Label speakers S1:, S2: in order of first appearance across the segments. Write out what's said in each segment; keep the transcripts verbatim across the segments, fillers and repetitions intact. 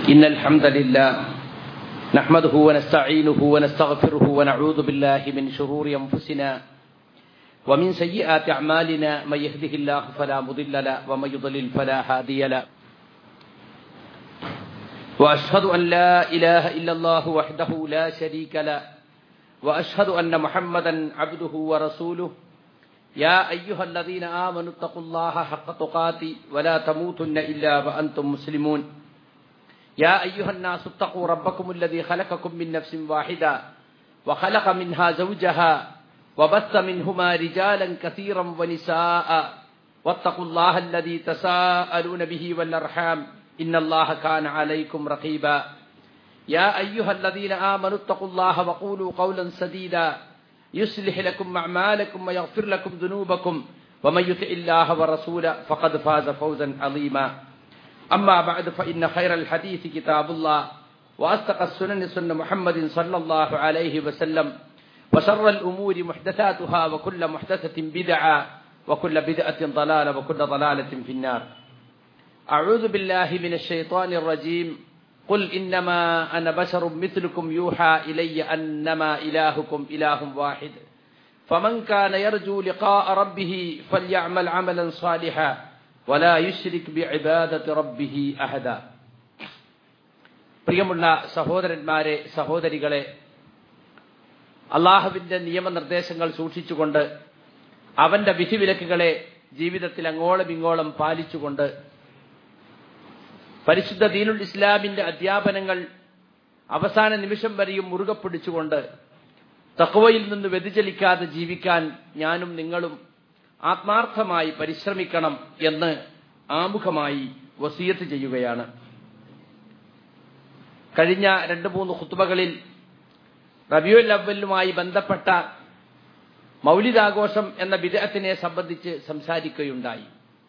S1: إن الحمد لله نحمده ونستعينه ونستغفره ونعوذ بالله من شرور أنفسنا ومن سيئات أعمالنا من يهده الله فلا مضل له ومن يضلل فلا هادي له وأشهد أن لا إله إلا الله وحده لا شريك له وأشهد أن محمدا عبده ورسوله يا أيها الذين آمنوا اتقوا الله حق تقاته ولا تموتن إلا وأنتم مسلمون يا أيها الناس اتقوا ربكم الذي خلقكم من نفس واحدة وخلق منها زوجها وبث منهما رجالا كثيرا ونساء واتقوا الله الذي تساءلون به والأرحام إن الله كان عليكم رقيبا يا أيها الذين آمنوا اتقوا الله وقولوا قولا سديدا يصلح لكم أعمالكم ويغفر لكم ذنوبكم ومن يطع الله ورسوله فقد فاز فوزا عظيما أما بعد فإن خير الحديث كتاب الله وأصدق السنن سنة محمد صلى الله عليه وسلم وشر الأمور محدثاتها وكل محدثة بدعة وكل بدعة ضلالة وكل ضلالة في النار أعوذ بالله من الشيطان الرجيم قل إنما أنا بشر مثلكم يوحى إلي أنما إلهكم إله واحد فمن كان يرجو لقاء ربه فليعمل عملا صالحا ولا يشرك بعبادة ربه أحدا. പ്രിയമുള്ള സഹോദരന്മാരെ സഹോദരികളെ, അള്ളാഹുവിന്റെ നിയമനിർദ്ദേശങ്ങൾ സൂക്ഷിച്ചുകൊണ്ട് അവന്റെ വിധിവിലക്കുകളെ ജീവിതത്തിൽ അങ്ങോളം ഇങ്ങോളം പാലിച്ചുകൊണ്ട് പരിശുദ്ധ ദീനുൽ ഇസ്ലാമിന്റെ അധ്യാപനങ്ങൾ അവസാന നിമിഷം വരെയും മുറുകെ പിടിച്ചുകൊണ്ട് തഖ്വയിൽ നിന്ന് വ്യതിചലിക്കാതെ ജീവിക്കാൻ ഞാനും നിങ്ങളും ആത്മാർത്ഥമായി പരിശ്രമിക്കണം എന്ന് ആമുഖമായി വസിയത്ത് ചെയ്യുകയാണ്. കഴിഞ്ഞ രണ്ട് മൂന്ന് ഖുത്ബകളിൽ റബീഉൽ അവ്വലുമായി ബന്ധപ്പെട്ട മൗലിദാഘോഷം എന്ന ബിദ്അത്തിനെ സംബന്ധിച്ച് സംസാരിക്കുകയുണ്ടായി.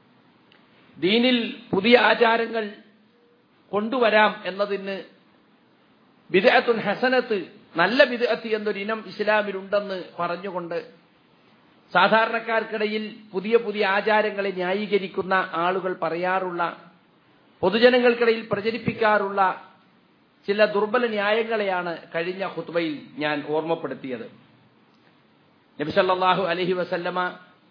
S1: ദീനിൽ പുതിയ ആചാരങ്ങൾ കൊണ്ടുവരാം എന്നതിന് ബിദ്അത്തുൻ ഹസനത്ത്, നല്ല ബിദ്അത്ത് എന്നൊരിനം ഇസ്ലാമിലുണ്ടെന്ന് പറഞ്ഞുകൊണ്ട് സാധാരണക്കാർക്കിടയിൽ പുതിയ പുതിയ ആചാരങ്ങളെ ന്യായീകരിക്കുന്ന ആളുകൾ പറയാറുള്ള, പൊതുജനങ്ങൾക്കിടയിൽ പ്രചരിപ്പിക്കാറുള്ള ചില ദുർബല ന്യായങ്ങളെയാണ് കഴിഞ്ഞ ഖുത്ബയിൽ ഞാൻ ഓർമ്മപ്പെടുത്തിയത്. നബി സല്ലല്ലാഹു അലൈഹി വസല്ലമ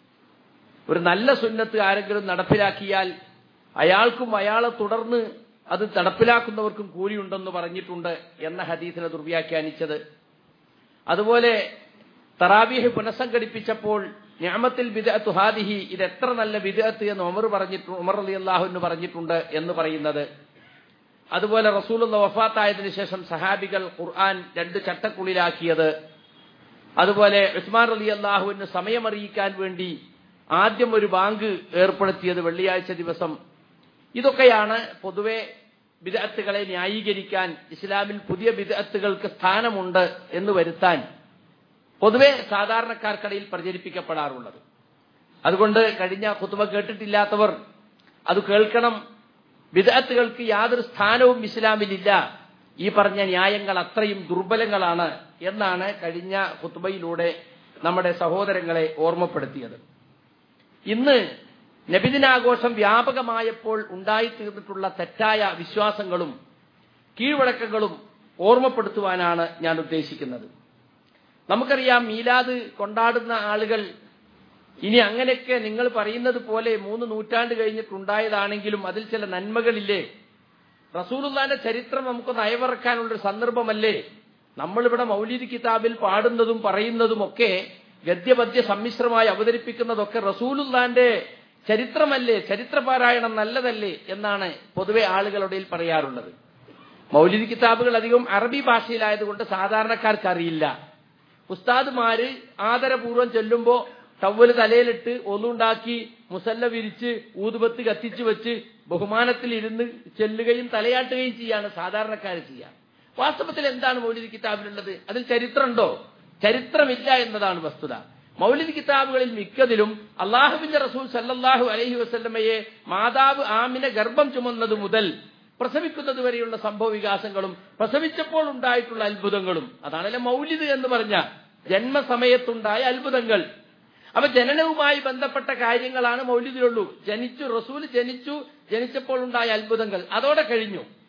S1: ഒരു നല്ല സുന്നത്ത് ആരെങ്കിലും നടപ്പിലാക്കിയാൽ അയാൾക്കും അയാളെ തുടർന്ന് അത് നടപ്പിലാക്കുന്നവർക്കും കൂലിയുണ്ടെന്ന് പറഞ്ഞിട്ടുണ്ട് എന്ന ഹദീസിനെ ദുർവ്യാഖ്യാനിച്ചത്. അതുപോലെ തറാവീഹ് പുനഃസംഘടിപ്പിച്ചപ്പോൾ നിഅമത്തുൽ ബിദ്അത്തു ഹാദിഹി, ഇത് എത്ര നല്ല ബിദ്അത്ത് എന്ന് ഉമർ പറഞ്ഞിട്ടുണ്ട്, ഉമർ റളിയല്ലാഹു അൻഹു പറഞ്ഞിട്ടുണ്ട് എന്ന് പറയുന്നത്. അതുപോലെ റസൂലുള്ളാഹി വഫാത്തായതിനു ശേഷം സഹാബികൾ ഖുർആൻ രണ്ട് ചട്ടക്കുള്ളിലാക്കിയത്. അതുപോലെ ഉസ്മാൻ റളിയല്ലാഹു അൻഹു സമയമറിയിക്കാൻ വേണ്ടി ആദ്യം ഒരു ബാങ്ക് ഏർപ്പെടുത്തിയത് വെള്ളിയാഴ്ച ദിവസം. ഇതൊക്കെയാണ് പൊതുവെ ബിദ്അത്തുകളെ ന്യായീകരിക്കാൻ, ഇസ്ലാമിൽ പുതിയ ബിദ്അത്തുകൾക്ക് സ്ഥാനമുണ്ട് എന്ന് വരുത്താൻ പൊതുവെ സാധാരണക്കാർക്കിടയിൽ പ്രചരിപ്പിക്കപ്പെടാറുള്ളത്. അതുകൊണ്ട് കഴിഞ്ഞ ഖുത്ബ കേട്ടിട്ടില്ലാത്തവർ അത് കേൾക്കണം. ബിദ്അത്തുകൾക്ക് യാതൊരു സ്ഥാനവും ഇസ്ലാമിലില്ല. ഈ പറഞ്ഞ ന്യായങ്ങൾ അത്രയും ദുർബലങ്ങളാണ് എന്നാണ് കഴിഞ്ഞ ഖുത്ബയിലൂടെ നമ്മുടെ സഹോദരങ്ങളെ ഓർമ്മപ്പെടുത്തിയത്. ഇന്ന് നബിദിനാഘോഷം വ്യാപകമായപ്പോൾ ഉണ്ടായിത്തീർന്നിട്ടുള്ള തെറ്റായ വിശ്വാസങ്ങളും കീഴ്വഴക്കങ്ങളും ഓർമ്മപ്പെടുത്തുവാനാണ് ഞാൻ ഉദ്ദേശിക്കുന്നത്. നമുക്കറിയാം, മീലാദ് കൊണ്ടാടുന്ന ആളുകൾ ഇനി അങ്ങനെയൊക്കെ നിങ്ങൾ പറയുന്നത് പോലെ മൂന്ന് നൂറ്റാണ്ട് കഴിഞ്ഞിട്ടുണ്ടായതാണെങ്കിലും അതിൽ ചില നന്മകളില്ലേ? റസൂലുള്ളാഹിന്റെ ചരിത്രം നമുക്കൊന്ന് അയവിറക്കാനുള്ളൊരു സന്ദർഭമല്ലേ? നമ്മളിവിടെ മൗലിദ് കിതാബിൽ പാടുന്നതും പറയുന്നതുമൊക്കെ ഗദ്യപദ്യ സമ്മിശ്രമായി അവതരിപ്പിക്കുന്നതൊക്കെ റസൂലുള്ളാഹിന്റെ ചരിത്രമല്ലേ, ചരിത്രപാരായണം നല്ലതല്ലേ എന്നാണ് പൊതുവെ ആളുകളുടെ പറയാറുള്ളത്. മൗലിദ് കിതാബുകൾ അധികം അറബി ഭാഷയിലായതുകൊണ്ട് സാധാരണക്കാർക്ക് അറിയില്ല. ഉസ്താദുമാര് ആദരപൂർവ്വം ചൊല്ലുമ്പോ ടവ്വല് തലയിലിട്ട് ഒന്നുണ്ടാക്കി മുസല്ല വിരിച്ച് ഊതുബത്ത് കത്തിച്ചു വെച്ച് ബഹുമാനത്തിൽ ഇരുന്ന് ചെല്ലുകയും തലയാട്ടുകയും ചെയ്യാണ് സാധാരണക്കാർ ചെയ്യുക. വാസ്തവത്തിൽ എന്താണ് മൗലിദ് കിതാബിലുള്ളത്? അതിൽ ചരിത്രമുണ്ടോ? ചരിത്രമില്ല എന്നതാണ് വസ്തുത. മൗലിദ് കിതാബുകളിൽ മിക്കതിലും അള്ളാഹുവിന്റെ റസൂൽ സല്ലല്ലാഹു അലൈഹി വസല്ലമയെ മാതാവ് ആമിന ഗർഭം ചുമന്നത് മുതൽ പ്രസവിക്കുന്നത് വരെയുള്ള സംഭവ വികാസങ്ങളും പ്രസവിച്ചപ്പോൾ ഉണ്ടായിട്ടുള്ള അത്ഭുതങ്ങളും, അതാണല്ലോ മൗലിദ് എന്ന് പറഞ്ഞ ജന്മസമയത്തുണ്ടായ അത്ഭുതങ്ങൾ. അപ്പൊ ജനനവുമായി ബന്ധപ്പെട്ട കാര്യങ്ങളാണ് മൗലിദിലുള്ളൂ. ജനിച്ചു, റസൂൽ ജനിച്ചു, ജനിച്ചപ്പോൾ ഉണ്ടായ അത്ഭുതങ്ങൾ അതോടെ കഴിഞ്ഞു.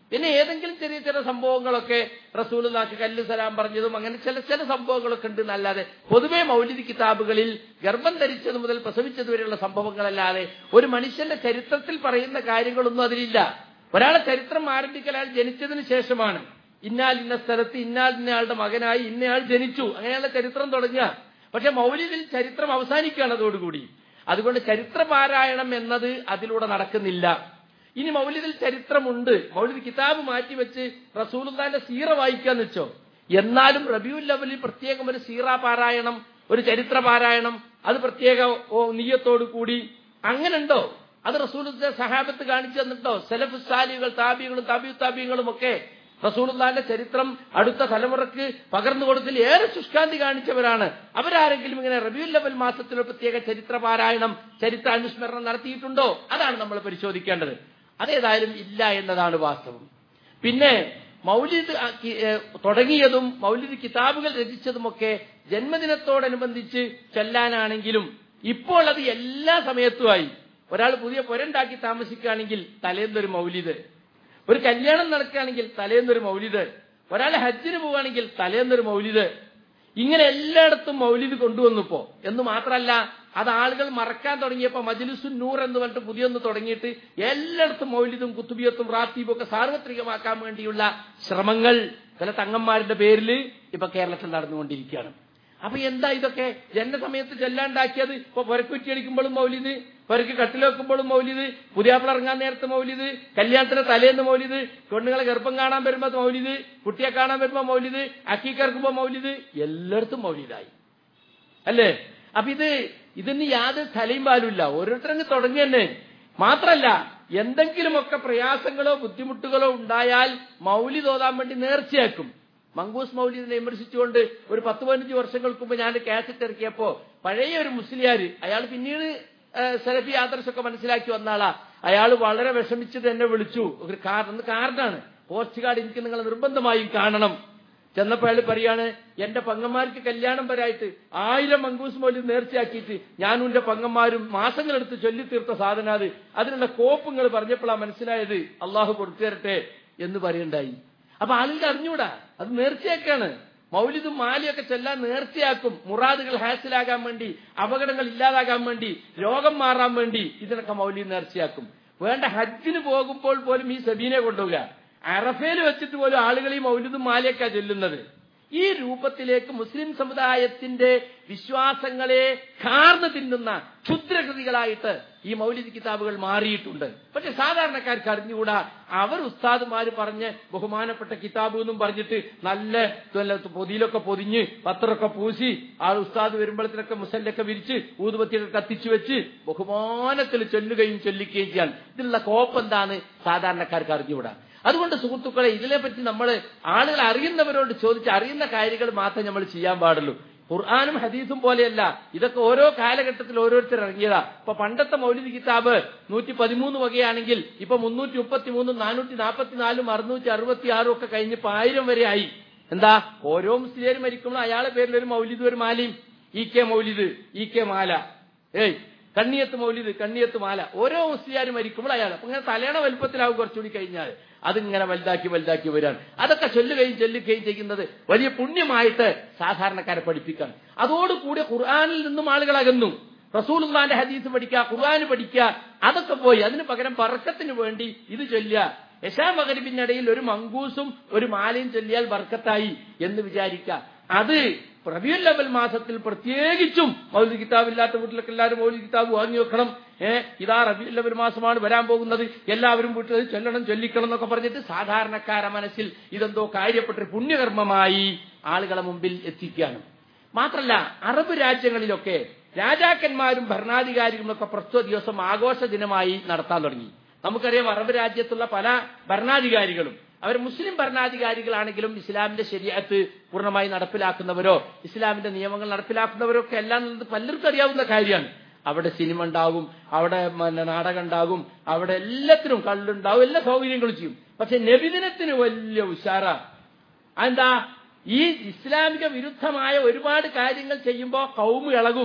S1: പിന്നെ ഏതെങ്കിലും ചെറിയ ചെറിയ സംഭവങ്ങളൊക്കെ റസൂലുള്ളാഹിക്ക് കല്ല് സലാം പറഞ്ഞതും അങ്ങനെ ചില ചില സംഭവങ്ങളൊക്കെ ഉണ്ട് എന്നല്ലാതെ പൊതുവെ മൗലിദ് കിതാബുകളിൽ ഗർഭം ധരിച്ചത് മുതൽ പ്രസവിച്ചത് വരെയുള്ള സംഭവങ്ങളല്ലാതെ ഒരു മനുഷ്യന്റെ ചരിത്രത്തിൽ പറയുന്ന കാര്യങ്ങളൊന്നും അതിലില്ല. ഒരാളെ ചരിത്രം ആരംഭിക്കൽ അയാൾ ജനിച്ചതിന് ശേഷമാണ്. ഇന്നാൽ ഇന്ന സ്ഥലത്ത് ഇന്നാൽ ഇന്നയാളുടെ മകനായി ഇന്നയാൾ ജനിച്ചു, അങ്ങനെയുള്ള ചരിത്രം തുടങ്ങുക. പക്ഷെ മൗലിദിൽ ചരിത്രം അവസാനിക്കുകയാണ് അതോടുകൂടി. അതുകൊണ്ട് ചരിത്ര പാരായണം എന്നത് അതിലൂടെ നടക്കുന്നില്ല. ഇനി മൗലിദിൽ ചരിത്രമുണ്ട്, മൗലിദ് കിതാബ് മാറ്റിവെച്ച് റസൂലുള്ളാഹിന്റെ സീറ വായിക്കാന്ന് വെച്ചോ, എന്നാലും റബീഉൽ അവ്വലിൽ പ്രത്യേകം ഒരു സീറ പാരായണം, ഒരു ചരിത്ര പാരായണം, അത് പ്രത്യേക നിയ്യത്തോടു കൂടി അങ്ങനെ ഉണ്ടോ? അത് റസൂലുള്ളാഹിന്റെ സഹാബത്ത് കാണിച്ചു തന്നിട്ടോ? സലഫ് സാലികൾ, താബികളും താബിഉ താബികളും ഒക്കെ റസൂലുള്ളാഹിന്റെ ചരിത്രം അടുത്ത തലമുറക്ക് പകർന്നു കൊടുത്തിൽ ഏറെ ശുഷ്കാന്തി കാണിച്ചവരാണ്. അവരാരെങ്കിലും ഇങ്ങനെ റബീഉൽ അവ്വൽ മാസത്തിൽ പ്രത്യേക ചരിത്ര പാരായണം, ചരിത്ര അനുസ്മരണം നടത്തിയിട്ടുണ്ടോ? അതാണ് നമ്മൾ പരിശോധിക്കേണ്ടത്. അതേതായാലും ഇല്ല എന്നതാണ് വാസ്തവം. പിന്നെ മൗലിദ് തുടങ്ങിയതും മൗലിദ് കിതാബുകൾ രചിച്ചതുമൊക്കെ ജന്മദിനത്തോടനുബന്ധിച്ച് ചൊല്ലാനാണെങ്കിലും ഇപ്പോൾ അത് എല്ലാ സമയത്തുമായി. ഒരാൾ പുതിയ പുരണ്ടാക്കി താമസിക്കുകയാണെങ്കിൽ തലേന്നൊരു മൗലിദ്, ഒരു കല്യാണം നടക്കുകയാണെങ്കിൽ തലേന്നൊരു മൗലിദ്, ഒരാൾ ഹജ്ജിന് പോവുകയാണെങ്കിൽ തലേന്നൊരു മൗലിദ്, ഇങ്ങനെ എല്ലായിടത്തും മൗലിദ് കൊണ്ടുവന്നപ്പോ എന്ന് മാത്രമല്ല, അത് ആളുകൾ മറക്കാൻ തുടങ്ങിയപ്പോ മജ്ലിസുൻ നൂർ എന്ന് പറഞ്ഞിട്ട് പുതിയൊന്ന് തുടങ്ങിയിട്ട് എല്ലായിടത്തും മൗലിദും കുത്തുബിയത്തും റാത്തീബും ഒക്കെ സാർവത്രികമാക്കാൻ വേണ്ടിയുള്ള ശ്രമങ്ങൾ ചില തങ്ങന്മാരുടെ പേരിൽ ഇപ്പൊ കേരളത്തിൽ നടന്നുകൊണ്ടിരിക്കുകയാണ്. അപ്പൊ എന്താ ഇതൊക്കെ? ജനസമയത്ത് ചെല്ലാണ്ടാക്കിയത്. ഇപ്പൊ പുരക്കുറ്റി അടിക്കുമ്പോഴും മൗലിദ്, പുരക്ക് കട്ടിൽ വെക്കുമ്പോഴും മൗലിദ്, പുതിയാപ്പിള ഇറങ്ങാൻ നേരത്തെ മൗലിദ്, കല്യാണത്തിന് തലേന്ന് മൗലിദ്, പെണ്ണുങ്ങളെ ഗർഭം കാണാൻ വരുമ്പോ മൗലിദ്, കുട്ടിയെ കാണാൻ വരുമ്പോ മൗലിദ്, അക്കീക്കിറക്കുമ്പോ മൗലിദ്, എല്ലായിടത്തും മൗലിദായി അല്ലേ? അപ്പൊ ഇത് ഇതിന് യാതൊരു തലയും പാലുമില്ല. ഓരോരുത്തരങ്ങ് തുടങ്ങി തന്നെ. മാത്രല്ല എന്തെങ്കിലുമൊക്കെ പ്രയാസങ്ങളോ ബുദ്ധിമുട്ടുകളോ ഉണ്ടായാൽ മൗലിദ് ഓതാൻ വേണ്ടി നേർച്ചയാക്കും. മങ്കൂസ് മൗലിദിനെ വിമർശിച്ചുകൊണ്ട് ഒരു പത്ത് പതിനഞ്ച് വർഷങ്ങൾക്ക് മുമ്പ് ഞാൻ കാസറ്റ് ഇറക്കിയപ്പോ പഴയ ഒരു മുസ്ലിയാര്, അയാൾ പിന്നീട് സലഫി ആദർശമൊക്കെ മനസ്സിലാക്കി വന്ന ആളാ, അയാൾ വളരെ വിഷമിച്ചിട്ട് എന്നെ വിളിച്ചു. ഒരു കാർഡ് കാർഡാണ്, പോസ്റ്റ് കാർഡ്, എനിക്ക് നിങ്ങൾ നിർബന്ധമായും കാണണം. ചെന്നപ്പോ അയാൾ പറയാണ്, എന്റെ പങ്ങന്മാർക്ക് കല്യാണം വരായിട്ട് ആയിരം മങ്കൂസ് മൗലിദ് നേർച്ചയാക്കിയിട്ട് ഞാനും എന്റെ പങ്ങന്മാരും മാസങ്ങളെടുത്ത് ചൊല്ലിത്തീർത്ത സാധനം അത്, അതിനുള്ള കോപ്പുങ്ങൾ പറഞ്ഞപ്പോഴാണ് മനസ്സിലായത്, അള്ളാഹു കൊടുത്തു തരട്ടെ എന്ന് പറയുണ്ടായി. അപ്പൊ ആളുകൾ അറിഞ്ഞൂടാ, അത് നേർച്ചയാക്കാണ്. മൗലിദും മാലിയൊക്കെ ചെല്ലാൻ നേർച്ചയാക്കും. മുറാദുകൾ ഹാസിലാകാൻ വേണ്ടി, അപകടങ്ങൾ ഇല്ലാതാകാൻ വേണ്ടി, രോഗം മാറാൻ വേണ്ടി ഇതിനൊക്കെ മൗലിദ് നേർച്ചയാക്കും. വേണ്ട ഹജ്ജിന് പോകുമ്പോൾ പോലും ഈ സബീനെ കൊണ്ടുപോവുക. അറഫയിൽ വെച്ചിട്ട് പോലും ആളുകൾ ഈ മൗലിദും മാലിയൊക്കെ ചൊല്ലുന്നത്. ഈ രൂപത്തിലേക്ക് മുസ്ലിം സമുദായത്തിന്റെ വിശ്വാസങ്ങളെ കാർന്നു തിന്നുന്ന ക്ഷുദ്രകൃതികളായിട്ട് ഈ മൗലിദ് കിതാബുകൾ മാറിയിട്ടുണ്ട്. പക്ഷെ സാധാരണക്കാർക്ക് അറിഞ്ഞുകൂടാ. അവർ ഉസ്താദുമാര് പറഞ്ഞ് ബഹുമാനപ്പെട്ട കിതാബ് എന്നും പറഞ്ഞിട്ട് നല്ല പൊതിയിലൊക്കെ പൊതിഞ്ഞ് പത്രമൊക്കെ പൂശി ആ ഉസ്താദ് വരുമ്പോഴത്തേക്കൊക്കെ മുസല്ലൊക്കെ വിരിച്ച് ഊതുപത്തിയൊക്കെ കത്തിച്ചു വെച്ച് ബഹുമാനത്തിൽ ചൊല്ലുകയും ചൊല്ലിക്കുകയും ചെയ്യാൻ. ഇതിലുള്ള കോപ്പ് എന്താണ് സാധാരണക്കാർക്ക് അറിഞ്ഞുകൂടാ. അതുകൊണ്ട് സുഹൃത്തുക്കളെ, ഇതിനെപ്പറ്റി നമ്മൾ ആളുകൾ അറിയുന്നവരോട് ചോദിച്ച് അറിയുന്ന കാര്യങ്ങൾ മാത്രമേ നമ്മൾ ചെയ്യാൻ പാടുള്ളൂ. ഖുർആാനും ഹദീസും പോലെയല്ല, ഇതൊക്കെ ഓരോ കാലഘട്ടത്തിൽ ഓരോരുത്തർ ഇറങ്ങിയതാ. ഇപ്പൊ പണ്ടത്തെ മൗലിദ് കിതാബ് നൂറ്റി പതിമൂന്ന് വകയാണെങ്കിൽ ഇപ്പൊ മുന്നൂറ്റി മുപ്പത്തി മൂന്നും നാനൂറ്റി നാൽപ്പത്തിനാലും അറുന്നൂറ്റി അറുപത്തി ആറും ഒക്കെ കഴിഞ്ഞപ്പോ ആയിരം വരെ ആയി. എന്താ? ഓരോ മുസ്ലിം മരിക്കുമ്പോൾ അയാളെ പേരിൽ ഒരു മൗലിദ് ഒരു മാലയും, ഇ കെ മൗലിദ്, ഇ കെ മാല, ഏയ് കണ്ണിയത്ത് മൗലിദ്, കണ്ണിയത്ത് മാല, ഓരോ മുസ്ലിയാരും മരിക്കുമ്പോൾ അയാൾ. അപ്പൊ ഇങ്ങനെ തലേണ വലുപ്പത്തിലാവും കുറച്ചുകൂടി കഴിഞ്ഞാൽ. അതിങ്ങനെ വലുതാക്കി വലുതാക്കി വരാണ്. അതൊക്കെ ചൊല്ലുകയും ചൊല്ലുകയും ചെയ്യുന്നത് വലിയ പുണ്യമായിട്ട് സാധാരണക്കാരെ പഠിപ്പിക്കാൻ. അതോടുകൂടി ഖുർആനിൽ നിന്നും ആളുകൾ അകന്നു. റസൂലുള്ളാഹിന്റെ ഹദീസ് പഠിക്കുക, ഖുർആൻ പഠിക്കുക, അതൊക്കെ പോയി. അതിന് പകരം ബർക്കത്തിന് വേണ്ടി ഇത് ചൊല്ലുക. എശാ മഗ്‌രിബിനിടയിൽ ഒരു മങ്കൂസും ഒരു മാലയും ചൊല്ലിയാൽ ബർക്കത്തായി എന്ന് വിചാരിക്കുക. അത് റബീഉൽ അവ്വൽ മാസത്തിൽ പ്രത്യേകിച്ചും മൗലിദ് കിതാബില്ലാത്ത വീട്ടിലൊക്കെ എല്ലാവരും മൗലിദ് കിതാബ് വാങ്ങി വെക്കണം. ഏഹ് ഇതാ റബീഉൽ അവ്വൽ മാസമാണ് വരാൻ പോകുന്നത്, എല്ലാവരും വീട്ടിൽ ചൊല്ലണം ചൊല്ലിക്കണം എന്നൊക്കെ പറഞ്ഞിട്ട് സാധാരണക്കാരുടെ മനസ്സിൽ ഇതെന്തോ കാര്യപ്പെട്ട പുണ്യകർമ്മമായി ആളുകളെ മുമ്പിൽ എത്തിക്കുകയാണ്. മാത്രല്ല അറബ് രാജ്യങ്ങളിലൊക്കെ രാജാക്കന്മാരും ഭരണാധികാരികളും ഒക്കെ പ്രസ്തുത ദിവസം ആഘോഷ ദിനമായി നടത്താൻ തുടങ്ങി. നമുക്കറിയാം, അറബ് രാജ്യത്തുള്ള പല ഭരണാധികാരികളും അവർ മുസ്ലിം ഭരണാധികാരികളാണെങ്കിലും ഇസ്ലാമിന്റെ ശരീഅത്ത് പൂർണ്ണമായി നടപ്പിലാക്കുന്നവരോ ഇസ്ലാമിന്റെ നിയമങ്ങൾ നടപ്പിലാക്കുന്നവരോ ഒക്കെ എല്ലാം പലർക്കും അറിയാവുന്ന കാര്യമാണ്. അവിടെ സിനിമ ഉണ്ടാകും, അവിടെ നാടകം ഉണ്ടാകും, അവിടെ എല്ലാത്തിനും കള്ളുണ്ടാവും, എല്ലാ സൗകര്യങ്ങളും ചെയ്യും. പക്ഷെ നബിദിനത്തിന് വലിയ ഉഷാറാ. എന്താ? ഈ ഇസ്ലാമിക വിരുദ്ധമായ ഒരുപാട് കാര്യങ്ങൾ ചെയ്യുമ്പോൾ കൗമ് ഇളകും.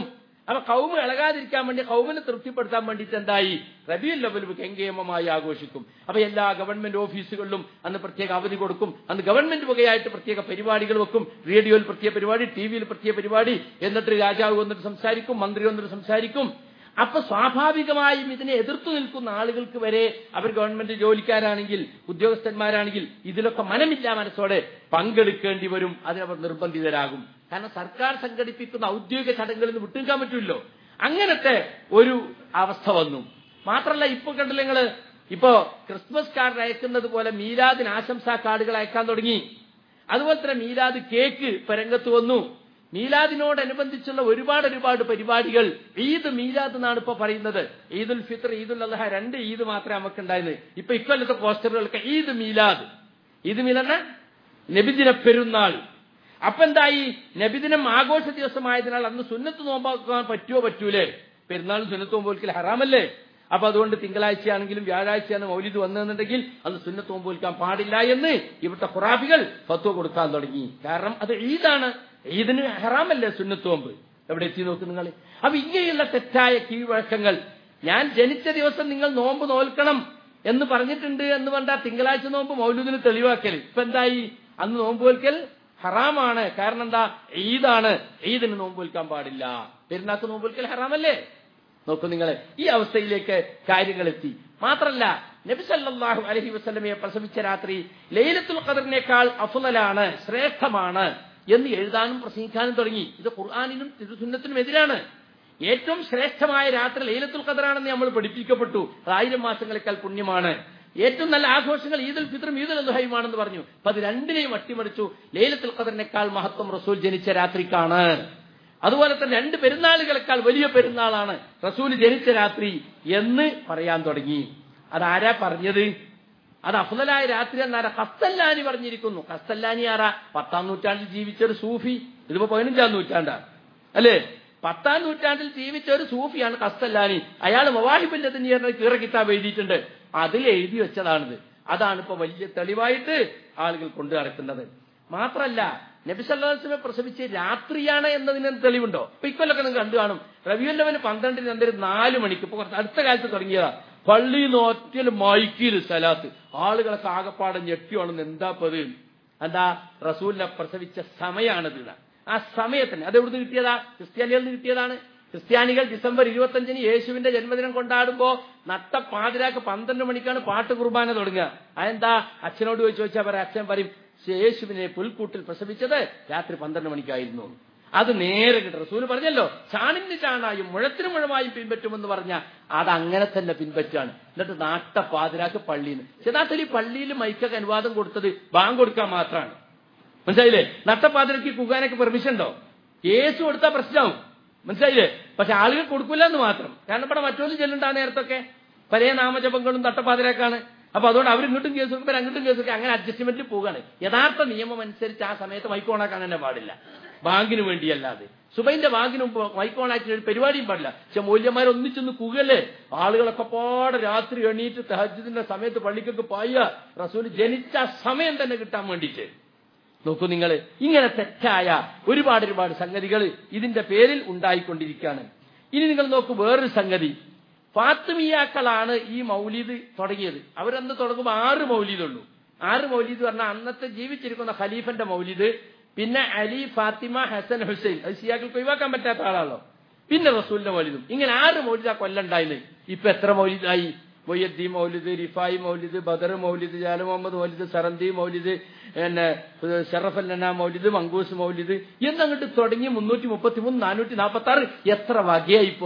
S1: അപ്പൊ കൗമ് ഇളകാതിരിക്കാൻ വേണ്ടി കൗമിനെ തൃപ്തിപ്പെടുത്താൻ വേണ്ടിയിട്ട് എന്തായി റബീഉൽ അവ്വൽ കെങ്കേമമായി ആഘോഷിക്കും. അപ്പൊ എല്ലാ ഗവൺമെന്റ് ഓഫീസുകളിലും അന്ന് പ്രത്യേക അവധി കൊടുക്കും. അന്ന് ഗവൺമെന്റ് വകയായിട്ട് പ്രത്യേക പരിപാടികൾ വെക്കും. റേഡിയോയിൽ പ്രത്യേക പരിപാടി, ടി വിയിൽ പ്രത്യേക പരിപാടി. എന്നിട്ട് രാജാവ് വന്നിട്ട് സംസാരിക്കും, മന്ത്രി വന്നിട്ട് സംസാരിക്കും. അപ്പൊ സ്വാഭാവികമായും ഇതിനെ എതിർത്തു നിൽക്കുന്ന ആളുകൾക്ക് വരെ അവർ ഗവൺമെന്റ് ജോലിക്കാരാണെങ്കിൽ ഉദ്യോഗസ്ഥന്മാരാണെങ്കിൽ ഇതിലൊക്കെ മനമില്ല മനസ്സോടെ പങ്കെടുക്കേണ്ടി വരും. അതിനവർ നിർബന്ധിതരാകും. കാരണം സർക്കാർ സംഘടിപ്പിക്കുന്ന ഔദ്യോഗിക ചടങ്ങുകളിൽ നിന്ന് വിട്ടുനിൽക്കാൻ പറ്റില്ലല്ലോ. അങ്ങനത്തെ ഒരു അവസ്ഥ വന്നു. മാത്രമല്ല ഇപ്പൊ കണ്ടില്ല നിങ്ങള് ഇപ്പോ ക്രിസ്മസ് കാർഡ് അയക്കുന്നത് പോലെ മീലാദിന് ആശംസാ കാർഡുകൾ അയക്കാൻ തുടങ്ങി. അതുപോലെ തന്നെ മീലാദ് കേക്ക് ഇപ്പൊ രംഗത്ത് വന്നു. മീലാദിനോടനുബന്ധിച്ചുള്ള ഒരുപാട് ഒരുപാട് പരിപാടികൾ. ഈദ് മീലാദ് എന്നാണ് ഇപ്പൊ പറയുന്നത്. ഈദുൽ ഫിത്ർ, ഈദുൽ അദ്ഹ രണ്ട് ഈദ് മാത്രമേ നമുക്ക് ഉണ്ടായിരുന്നു. ഇപ്പൊ ഇക്കൊല്ലത്തെ പോസ്റ്ററുകളൊക്കെ ഈദ് മീലാദ്. ഈദ് മീലാദ് നബിദിന പെരുന്നാൾ. അപ്പൊ എന്തായി, നബിദിനം ആഘോഷ ദിവസമായതിനാൽ അന്ന് സുന്നത്ത് നോമ്പാക്കാൻ പറ്റുമോ പറ്റൂലേ? പെരുന്നാളും സുന്നത്ത് നോമ്പ് ഹറാമല്ലേ? അപ്പൊ അതുകൊണ്ട് തിങ്കളാഴ്ചയാണെങ്കിലും വ്യാഴാഴ്ചയാണ് മൗലിദ് വന്നതെന്നുണ്ടെങ്കിൽ അത് സുന്നത്ത് നോമ്പ് വിൽക്കാൻ പാടില്ല എന്ന് ഇവിടുത്തെ ഖുറാഫികൾ ഫത്വ കൊടുക്കാൻ തുടങ്ങി. കാരണം അത് ഈദാണ്, ഈദിന് ഹറാമല്ലേ സുന്നത്ത് നോമ്പ്. എവിടെ എത്തി നോക്ക് നിങ്ങൾ. അപ്പൊ ഇങ്ങനെയുള്ള തെറ്റായ കീഴ്വഴക്കങ്ങൾ, ഞാൻ ജനിച്ച ദിവസം നിങ്ങൾ നോമ്പ് നോൽക്കണം എന്ന് പറഞ്ഞിട്ടുണ്ട് എന്ന് പറഞ്ഞാൽ തിങ്കളാഴ്ച നോമ്പ് മൗലിദിന് തെളിവാക്കൽ. ഇപ്പൊ എന്തായി, അന്ന് നോമ്പ് നോൽക്കൽ ഹറാമാണ്. കാരണം എന്താ, ഈദാണ്, ഈദിന് നോമ്പ് വിൽക്കാൻ പാടില്ല. പെരുന്നാക്ക് നോമ്പ് വിൽക്കൽ ഹറാമല്ലേ? നോക്കൂ നിങ്ങളെ, ഈ അവസ്ഥയിലേക്ക് കാര്യങ്ങൾ എത്തി. മാത്രല്ല നബി സല്ലല്ലാഹു അലൈഹി വസല്ലമയെ പ്രസവിച്ച രാത്രി ലൈലത്തുൽ ഖദറിനേക്കാൾ അഫ്ളലാണ്, ശ്രേഷ്ഠമാണ് എന്ന് എഴുതാനും പ്രസംഗിക്കാനും തുടങ്ങി. ഇത് ഖുർആനിനും തിരുസുന്നത്തിനും എതിരാണ്. ഏറ്റവും ശ്രേഷ്ഠമായ രാത്രി ലൈലത്തുൽ ഖദറാണെന്ന് നമ്മൾ പഠിപ്പിക്കപ്പെട്ടു. ആയിരം മാസങ്ങളെക്കാൾ പുണ്യമാണ്. ഏറ്റവും നല്ല ആഘോഷങ്ങൾ ഈദുൽ ഫിത്റും ഈദുൽ അദ്ഹയുമാണെന്ന് പറഞ്ഞു. അപ്പൊ അത് രണ്ടിനെയും അട്ടിമറിച്ചു. ലൈലത്തുൽ ഖദറിനേക്കാൾ മഹത്വം റസൂൽ ജനിച്ച രാത്രിക്കാണ്. അതുപോലെ തന്നെ രണ്ട് പെരുന്നാളുകളെക്കാൾ വലിയ പെരുന്നാളാണ് റസൂൽ ജനിച്ച രാത്രി എന്ന് പറയാൻ തുടങ്ങി. അതാരാ പറഞ്ഞത്? അത് അഫ്ളലായ രാത്രി എന്നാരാ? ഖസ്തല്ലാനി പറഞ്ഞിരിക്കുന്നു. ഖസ്തല്ലാനി ആരാ? പത്താം നൂറ്റാണ്ടിൽ ജീവിച്ച ഒരു സൂഫി. ഇതിപ്പോ പതിനഞ്ചാം നൂറ്റാണ്ടാണ് അല്ലേ? പത്താം നൂറ്റാണ്ടിൽ ജീവിച്ച ഒരു സൂഫിയാണ് ഖസ്തല്ലാനി. അയാൾ മവാഹിബുൽ ലദുനി എന്ന കീറ കിതാബ് എഴുതിയിട്ടുണ്ട്. അതിൽ എഴുതി വെച്ചതാണിത്. അതാണ് ഇപ്പൊ വലിയ തെളിവായിട്ട് ആളുകൾ കൊണ്ടു നടക്കുന്നത്. മാത്രല്ല നബി സല്ലല്ലാഹു അലൈഹി വസല്ലം പ്രസവിച്ച് രാത്രിയാണ് എന്നതിന് തെളിവുണ്ടോ? ഇപ്പൊ ഇക്കൊല്ലൊക്കെ നിങ്ങൾ കണ്ടു കാണും. റബീഉൽ അവ്വൽ പന്ത്രണ്ടിന് എന്തൊരു നാലു മണിക്ക്, ഇപ്പൊ കുറച്ച് അടുത്ത കാലത്ത് തുടങ്ങിയതാ, പള്ളിയിൽ നിന്ന് ഒറ്റ മൈക്കിൽ സലാത്ത്. ആളുകളൊക്കെ ആകപ്പാടെ ഞെട്ടിയോണെന്ന്. എന്താ പത്? എന്താ? റസൂലിനെ പ്രസവിച്ച സമയമാണത്. ആ സമയത്തിന് അത് എവിടുന്ന് കിട്ടിയതാ? ക്രിസ്ത്യാനികളിൽ നിന്ന് കിട്ടിയതാണ്. ക്രിസ്ത്യാനികൾ ഡിസംബർ ഇരുപത്തി അഞ്ചിന് യേശുവിന്റെ ജന്മദിനം കൊണ്ടാടുമ്പോ നട്ട പാതിരാക്ക് പന്ത്രണ്ട് മണിക്കാണ് പാട്ട് കുർബാന തുടങ്ങുക. അതെന്താ? അച്ഛനോട് ചോദിച്ചു ചോദിച്ചാൽ പറയാം, അച്ഛൻ പറയും യേശുവിനെ പുൽക്കൂട്ടിൽ പ്രസവിച്ചത് രാത്രി പന്ത്രണ്ട് മണിക്കായിരുന്നു. അത് നേരെ കിട്ടും. റസൂൽ പറഞ്ഞല്ലോ, ചാണിന് ചാണായും മുഴത്തിന് മുഴമായും പിൻപറ്റുമെന്ന് പറഞ്ഞ അത് അങ്ങനെ തന്നെ പിൻപറ്റാണ്. എന്നിട്ട് നാട്ട പാതിരാക്ക് പള്ളിയിൽ നിന്ന്. യഥാർത്ഥത്തിൽ ഈ പള്ളിയിൽ മൈക്കൊക്കെ അനുവാദം കൊടുത്തത് ബാങ്ക് കൊടുക്കാൻ മാത്രമാണ്. മനസ്സിലായില്ലേ? നട്ടപ്പാതിരക്ക് കുകാനൊക്കെ പെർമിഷൻ ഉണ്ടോ? കേസ് കൊടുത്താൽ പ്രശ്നമാവും. മനസ്സിലായില്ലേ? പക്ഷെ ആളുകൾ കൊടുക്കില്ല എന്ന് മാത്രം. കാരണം ഇവിടെ മറ്റൊന്നും ചെല്ലുണ്ടാ നേരത്തൊക്കെ പല നാമജപങ്ങളും നട്ടപ്പാതിരാക്കാണ്. അപ്പൊ അതുകൊണ്ട് അവരിങ്ങോട്ടും കേസ് കൊടുക്കുമ്പോൾ അങ്ങോട്ടും കേസ് കൊടുക്കുക. അങ്ങനെ അഡ്ജസ്റ്റ്മെന്റിൽ പോവുകയാണ്. യഥാർത്ഥ നിയമം അനുസരിച്ച് ആ സമയത്ത് മൈക്ക് ഓണാക്കാൻ തന്നെ പാടില്ല, ബാങ്കിന് വേണ്ടിയല്ലാതെ. സുബൈന്റെ ബാങ്കിനും മൈക്ക് ഓണാക്കിയ ഒരു പരിപാടിയും പാടില്ല. പക്ഷെ മൂല്യന്മാർ ഒന്നിച്ചൊന്ന് കൂകല്ലേ, ആളുകളൊക്കെ പാടെ രാത്രി എണീറ്റ് തഹജ്ജുദിന്റെ സമയത്ത് പള്ളിക്കൊക്കെ പായ റസൂൽ ജനിച്ച സമയം തന്നെ കിട്ടാൻ വേണ്ടിയിട്ട്. നോക്കൂ നിങ്ങൾ, ഇങ്ങനെ തെറ്റായ ഒരുപാട് ഒരുപാട് സംഗതികൾ ഇതിന്റെ പേരിൽ ഉണ്ടായിക്കൊണ്ടിരിക്കുകയാണ്. ഇനി നിങ്ങൾ നോക്കൂ വേറൊരു സംഗതി. ഫാത്തിമിയാക്കളാണ് ഈ മൗലീദ് തുടങ്ങിയത്. അവരന്ന് തുടങ്ങുമ്പോൾ ആറ് മൗലീദുള്ളൂ. ആറ് മൗലീദ് പറഞ്ഞാൽ അന്നത്തെ ജീവിച്ചിരിക്കുന്ന ഖലീഫന്റെ മൗലീദ്, പിന്നെ അലി, ഫാത്തിമ, ഹസൻ, ഹുസൈൻ, അത് ഷിയാക്കൾക്ക് ഒഴിവാക്കാൻ പറ്റാത്ത ആളാണല്ലോ. പിന്നെ റസൂലിന്റെ മൗലീദും. ഇങ്ങനെ ആറ് മൗലീദ് ആ കൊല്ലണ്ടായിരുന്നു. ഇപ്പൊ എത്ര മൗലീദായി? മൊയ്യദ്ദീൻ മൗലിദ്, റിഫായി മൗലിദ്, ബദർ മൗലിദ്, ജാല മുഹമ്മദ് മൗലിദ്, സറന്ദി മൗലിദ്, പിന്നെ ഷറഫല്ലന മൗലിദ്, മങ്കൂസ് മൗലിദ് എന്നങ്ങോട്ട് തുടങ്ങി മുന്നൂറ്റി മുപ്പത്തി മൂന്ന് നാനൂറ്റി നാൽപ്പത്തി ആറ് എത്ര വകയായിപ്പോ.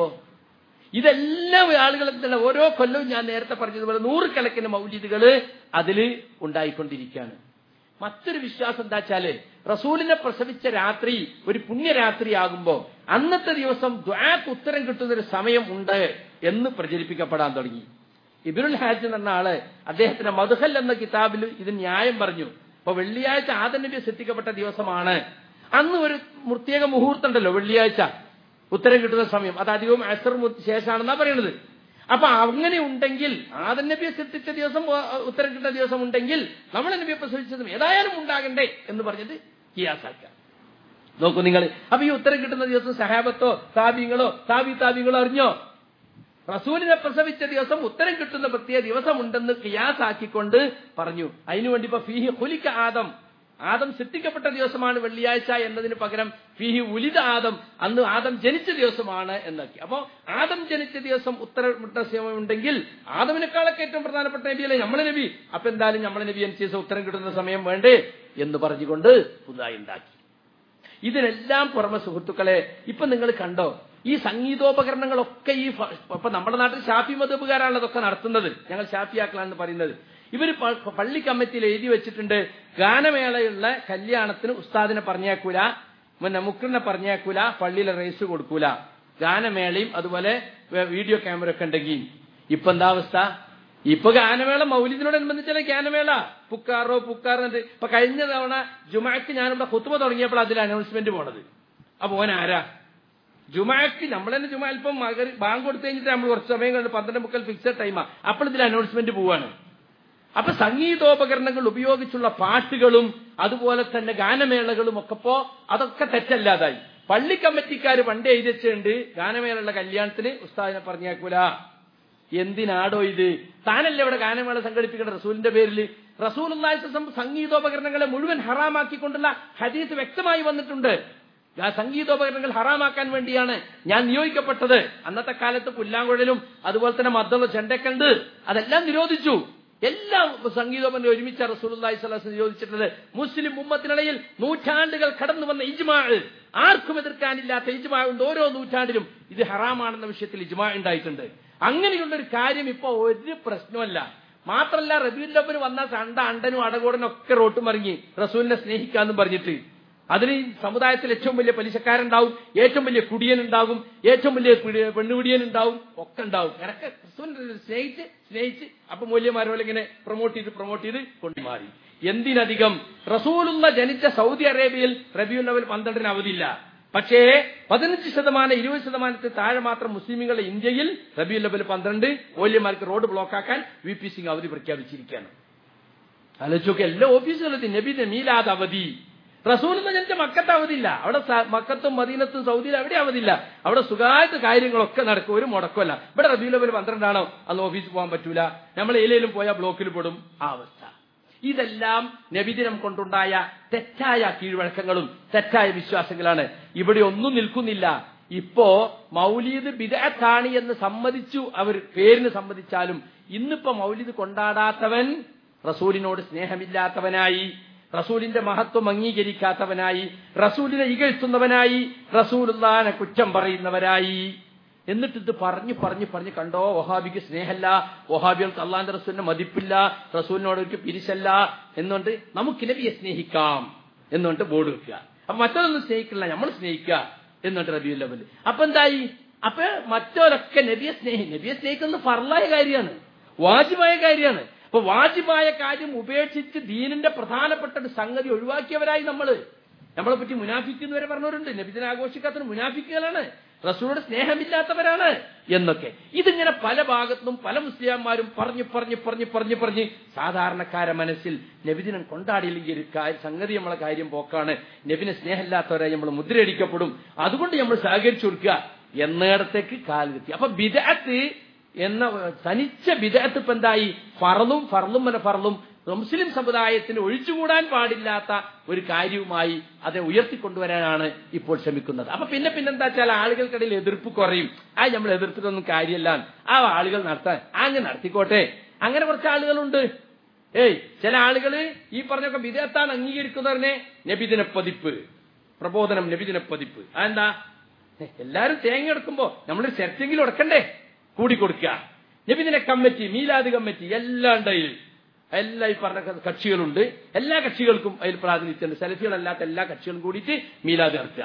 S1: ഇതെല്ലാം ആളുകളെ ഓരോ കൊല്ലവും ഞാൻ നേരത്തെ പറഞ്ഞതുപോലെ നൂറുകണക്കിന് മൗലിദുകള് അതില് ഉണ്ടായിക്കൊണ്ടിരിക്കുകയാണ്. മറ്റൊരു വിശ്വാസം എന്താ വെച്ചാല് റസൂലിനെ പ്രസവിച്ച രാത്രി ഒരു പുണ്യരാത്രി ആകുമ്പോ അന്നത്തെ ദിവസം ദുആക്ക് ഉത്തരം കിട്ടുന്നൊരു സമയം ഉണ്ട് എന്ന് പ്രചരിപ്പിക്കപ്പെടാൻ തുടങ്ങി. ഇബ്നുൽ ഹാജ് എന്ന ആള് അദ്ദേഹത്തിന്റെ മദ്ഹൽ എന്ന കിതാബിൽ ഇത് ന്യായം പറഞ്ഞു. അപ്പൊ വെള്ളിയാഴ്ച ആദം നബി സൃഷ്ടിക്കപ്പെട്ട ദിവസമാണ്. അന്ന് ഒരു പ്രത്യേക മുഹൂർത്തം ഉണ്ടല്ലോ, വെള്ളിയാഴ്ച ഉത്തരം കിട്ടുന്ന സമയം. അത് അധികവും അസർ ശേഷമാണെന്നാ പറയുന്നത്. അപ്പൊ അങ്ങനെ ഉണ്ടെങ്കിൽ ആദം നബിയെ സൃഷ്ടിച്ച ദിവസം ഉത്തരം കിട്ടുന്ന ദിവസം ഉണ്ടെങ്കിൽ നമ്മളെ നബിയെ പ്രസവിച്ചതും ഏതായാലും ഉണ്ടാകണ്ടേ എന്ന് പറഞ്ഞത് കിയാസാക്കാം. നോക്കൂ നിങ്ങൾ. അപ്പൊ ഈ ഉത്തരം കിട്ടുന്ന ദിവസം സഹാബത്തോ താബീങ്ങളോ താബി താബിങ്ങളോ അറിഞ്ഞോ? റസൂലിനെ പ്രസവിച്ച ദിവസം ഉത്തരം കിട്ടുന്ന പ്രത്യേക ദിവസമുണ്ടെന്ന് ഖിയാസാക്കിക്കൊണ്ട് പറഞ്ഞു. അതിനുവേണ്ടി ഇപ്പൊ ഫീഹി ഖുലിക ആദം, ആദം സൃഷ്ടിക്കപ്പെട്ട ദിവസമാണ് വെള്ളിയാഴ്ച എന്നതിന് പകരം ഫീഹി ഉലിദ ആദം, അന്ന് ആദം ജനിച്ച ദിവസമാണ് എന്നാക്കി. അപ്പോ ആദം ജനിച്ച ദിവസം ഉത്തരമിട്ട സമയമുണ്ടെങ്കിൽ ആദമിനേക്കാളൊക്കെ ഏറ്റവും പ്രധാനപ്പെട്ട നബിയല്ലേ നമ്മളെ നബി. അപ്പൊ എന്തായാലും നമ്മളെ നബി അനുസരിച്ച് ഉത്തരം കിട്ടുന്ന സമയം വേണ്ടേ എന്ന് പറഞ്ഞുകൊണ്ട് പുതുതായി ഉണ്ടാക്കി. ഇതിനെല്ലാം പുറമെ സുഹൃത്തുക്കളെ, ഇപ്പൊ നിങ്ങൾ കണ്ടോ ഈ സംഗീതോപകരണങ്ങളൊക്കെ ഈ ഇപ്പൊ നമ്മുടെ നാട്ടിൽ ഷാഫി മദ്ഹബുകാരാണ് അതൊക്കെ നടത്തുന്നത്. ഞങ്ങൾ ഷാഫിയാക്കളാണെന്ന് പറയുന്നത്. ഇവര് പള്ളി കമ്മിറ്റിയിൽ എഴുതി വെച്ചിട്ടുണ്ട്, ഗാനമേളയുള്ള കല്യാണത്തിന് ഉസ്താദിനെ പറഞ്ഞേക്കൂല, പിന്നെ മുക്കറിനെ പറഞ്ഞേക്കൂല, പള്ളിയിലെ റേസ് കൊടുക്കൂല, ഗാനമേളയും അതുപോലെ വീഡിയോ ക്യാമറ ഒക്കെ ഉണ്ടെങ്കിൽ. ഇപ്പൊ എന്താ അവസ്ഥ? ഇപ്പൊ ഗാനമേള മൗലിദിനോടനുബന്ധിച്ചല്ലേ ഗാനമേള, പുക്കാറോ പുക്കാറോ. ഇപ്പൊ കഴിഞ്ഞ തവണ ജുമാക്ക് ഞാനിവിടെ ഖുത്ബ തുടങ്ങിയപ്പോൾ അതിൽ അനൗൺസ്മെന്റ് പോണത്. അപ്പൊ ഓൻ ആരാ? ജുമാക്ക് നമ്മൾ തന്നെ ജുമാ ഇപ്പം മകർ ബാങ്ക് കൊടുത്തു കഴിഞ്ഞിട്ട് നമ്മൾ കുറച്ച് സമയം കണ്ട് പന്ത്രണ്ട് മുക്കൽ ഫിക്സഡ് ടൈമാ, അപ്പോൾ ഇതിൽ അനൗൺസ്മെന്റ് പോവാണ്. അപ്പൊ സംഗീതോപകരണങ്ങൾ ഉപയോഗിച്ചുള്ള പാട്ടുകളും അതുപോലെ തന്നെ ഗാനമേളകളും ഒക്കെ ഇപ്പോ അതൊക്കെ തെറ്റല്ലാതായി. പള്ളി കമ്മിറ്റിക്കാർ പണ്ടേ എഴുതിച്ചുണ്ട് ഗാനമേളയുള്ള കല്യാണത്തിന് ഉസ്താദിനെ പറഞ്ഞേക്കൂല. എന്തിനാടോ ഇത്? താനല്ലേ ഇവിടെ ഗാനമേള സംഘടിപ്പിക്കേണ്ട റസൂലിന്റെ പേരിൽ? റസൂലുള്ളാഹി സംഗീതോപകരണങ്ങളെ മുഴുവൻ ഹറാമാക്കിക്കൊണ്ടുള്ള ഹദീസ് വ്യക്തമായി വന്നിട്ടുണ്ട്. സംഗീതോപകരണങ്ങൾ ഹറാമാക്കാൻ വേണ്ടിയാണ് ഞാൻ നിയോഗിക്കപ്പെട്ടത്. അന്നത്തെ കാലത്ത് പുല്ലാങ്കുഴലും അതുപോലെ തന്നെ മദ്ദളം ചെണ്ടയൊക്കെ ഉണ്ട്, അതെല്ലാം നിരോധിച്ചു. എല്ലാ സംഗീതോപകരണം ഒരുമിച്ച റസൂലുള്ളാഹി സ്വല്ലല്ലാഹു അലൈഹി വസല്ലം നിരോധിച്ചിട്ടുള്ളത്. മുസ്ലിം ഉമ്മത്തിനിടയിൽ നൂറ്റാണ്ടുകൾ കടന്നു വന്ന ഇജ്മാ, ആർക്കും എതിർക്കാനില്ലാത്ത ഇജ്മാ ഉണ്ട്. ഓരോ നൂറ്റാണ്ടിലും ഇത് ഹറാമാണെന്ന വിഷയത്തിൽ ഇജ്മാ ഉണ്ടായിട്ടുണ്ട്. അങ്ങനെയുള്ളൊരു കാര്യം ഇപ്പൊ ഒരു പ്രശ്നമല്ല. മാത്രമല്ല റബീഉൽ അവ്വൽ വന്ന സണ്ട അണ്ടനും അടകോടനും ഒക്കെ റോട്ടുമറിഞ്ഞ് റസൂലിനെ സ്നേഹിക്കാന്നും പറഞ്ഞിട്ട് അതിന് സമുദായത്തിൽ ഏറ്റവും വലിയ പലിശക്കാരുണ്ടാവും, ഏറ്റവും വലിയ കുടിയനുണ്ടാകും, ഏറ്റവും വലിയ പെണ്ണുപിടിയനുണ്ടാവും, ഒക്കെ ഉണ്ടാവും. ഇടയ്ക്ക് റസൂലിനെ സ്നേഹിച്ച് സ്നേഹിച്ച് അപ്പൊ മൂല്യമാരോലെ ഇങ്ങനെ പ്രൊമോട്ട് ചെയ്ത് പ്രൊമോട്ട് ചെയ്ത് കൊണ്ടുമാറി. എന്തിനധികം റസൂലുള്ള ജനിച്ച സൗദി അറേബ്യയിൽ റബീഉൽ അവ്വൽ പന്ത്രണ്ടിന് അവധിയില്ല. പക്ഷേ പതിനഞ്ച് ശതമാനം ഇരുപത് ശതമാനത്തിൽ താഴെ മാത്രം മുസ്ലിമുകളുടെ ഇന്ത്യയിൽ റബീഉൽ അവ്വൽ പന്ത്രണ്ട് മൂല്യമാർക്ക് റോഡ് ബ്ലോക്കാക്കാൻ വി പി സിംഗ് അവധി പ്രഖ്യാപിച്ചിരിക്കുകയാണ്. ആലോചിച്ചൊക്കെ എല്ലാ ഓഫീസുകളും നബിയുടെ മീലാദ് അവധി. റസൂലിന് ജനിച്ച മക്കത്ത് അവധിയില്ല. അവിടെ മക്കത്തും മദീനത്തും സൗദിയിലും അവിടെ അവധിയില്ല. അവിടെ സുഖമായിട്ട് കാര്യങ്ങളൊക്കെ നടക്കും, ഒരു മുടക്കമല്ല. ഇവിടെ റബീഉൽ അവ്വൽ പന്ത്രണ്ടാണോ അന്ന് ഓഫീസിൽ പോകാൻ പറ്റൂല, നമ്മൾ ഏലയിലും പോയാൽ ബ്ലോക്കിൽ പെടും ആ അവസ്ഥ. ഇതെല്ലാം നബിദിനം കൊണ്ടുണ്ടായ തെറ്റായ കീഴ്വഴക്കങ്ങളും തെറ്റായ വിശ്വാസങ്ങളാണ്. ഇവിടെ ഒന്നും നിൽക്കുന്നില്ല. ഇപ്പോ മൗലീദ് ബിദ്അത്താണ് എന്ന് സമ്മതിച്ചു, അവർ പേരിന് സമ്മതിച്ചാലും ഇന്നിപ്പോ മൗലീദ് കൊണ്ടാടാത്തവൻ റസൂലിനോട് സ്നേഹമില്ലാത്തവനായി, റസൂലിന്റെ മഹത്വം അംഗീകരിക്കാത്തവനായി, റസൂലിനെ ഇകഴ്ത്തുന്നവനായി, റസൂലുള്ളാഹിനെ കുറ്റം പറയുന്നവരായി. എന്നിട്ട് ഇത് പറഞ്ഞു പറഞ്ഞു പറഞ്ഞു കണ്ടോ, വഹാബിക്ക് സ്നേഹമല്ല, വഹാബികൾക്ക് അള്ളാന്റെ റസൂലിനെ മതിപ്പില്ല, റസൂലിനോട് ഒരു പിരിശല്ല എന്നുകൊണ്ട് നമുക്ക് നബിയെ സ്നേഹിക്കാം എന്നുകൊണ്ട് ബോർഡ് വെക്കുക. അപ്പൊ മറ്റൊന്നും സ്നേഹിക്കില്ല, നമ്മൾ സ്നേഹിക്കുക എന്നുകൊണ്ട് റബീഉൽ അവ്വൽ. അപ്പൊ എന്തായി? അപ്പൊ മറ്റവരൊക്കെ നബിയെ സ്നേഹി നബിയെ സ്നേഹിക്കുന്നത് ഫർളായ കാര്യമാണ്, വാജിബായ കാര്യമാണ്. അപ്പൊ വാജിബായ കാര്യം ഉപേക്ഷിച്ച് ദീനിന്റെ പ്രധാനപ്പെട്ട ഒരു സംഗതി ഒഴിവാക്കിയവരായി നമ്മള്. നമ്മളെ പറ്റി മുനാഫിക്കുന്നവരെ പറഞ്ഞവരുണ്ട്, നബിദിനെ ആഘോഷിക്കാത്ത മുനാഫിക്കുകളാണ്, റസൂലിന്റെ സ്നേഹമില്ലാത്തവരാണ് എന്നൊക്കെ. ഇതിങ്ങനെ പല ഭാഗത്തും പല മുസ്ലിംമാരും പറഞ്ഞു പറഞ്ഞു പറഞ്ഞു പറഞ്ഞു പറഞ്ഞ് സാധാരണക്കാരെ മനസ്സിൽ നബിദിനം കൊണ്ടാടിയില്ലെങ്കിൽ ഒരു സംഗതി നമ്മളെ കാര്യം പോക്കാണ്, നബിനെ സ്നേഹമില്ലാത്തവരായി നമ്മൾ മുദ്രയടിക്കപ്പെടും, അതുകൊണ്ട് നമ്മൾ സഹകരിച്ചു കൊടുക്കുക എന്നിടത്തേക്ക് കാലെത്തി. അപ്പൊ ബിദ്അത്ത് എന്ന തനിച്ച ബിദ്അത്ത് ഇപ്പൊ എന്തായി? ഫർളും ഫർളും എന്ന ഫർളും മുസ്ലിം സമുദായത്തിന് ഒഴിച്ചുകൂടാൻ പാടില്ലാത്ത ഒരു കാര്യവുമായി അത് ഉയർത്തിക്കൊണ്ടുവരാനാണ് ഇപ്പോൾ ശ്രമിക്കുന്നത്. അപ്പൊ പിന്നെ പിന്നെന്താ വെച്ചാൽ ആളുകൾക്കിടയിൽ എതിർപ്പ് കുറയും. ആ നമ്മൾ എതിർത്തിട്ടൊന്നും കാര്യമല്ല, ആ ആളുകൾ നടത്താൻ അങ്ങനെ നടത്തിക്കോട്ടെ. അങ്ങനെ കുറച്ച് ആളുകളുണ്ട്. ഏയ് ചില ആളുകൾ ഈ പറഞ്ഞൊക്കെ ബിദ്അത്താണ് അംഗീകരിക്കുന്നവരെ നബിദിന പതിപ്പ് പ്രബോധനം, നബിദിന പതിപ്പ്. അതെന്താ? എല്ലാരും തേങ്ങ എടുക്കുമ്പോ നമ്മളൊരു ചർച്ചെങ്കിലും എടുക്കണ്ടേ, കൂടിക്കൊടുക്കുക. നബിദിന കമ്മിറ്റി, മീലാദ് കമ്മിറ്റി എല്ലാം ഉണ്ടായി. എല്ലാ ഈ പറഞ്ഞ കക്ഷികളുണ്ട്, എല്ലാ കക്ഷികൾക്കും അതിൽ പ്രാതിനിധ്യമുണ്ട്. സെലഫികളല്ലാത്ത എല്ലാ കക്ഷികളും കൂടിയിട്ട് മീലാദ് നടത്തുക.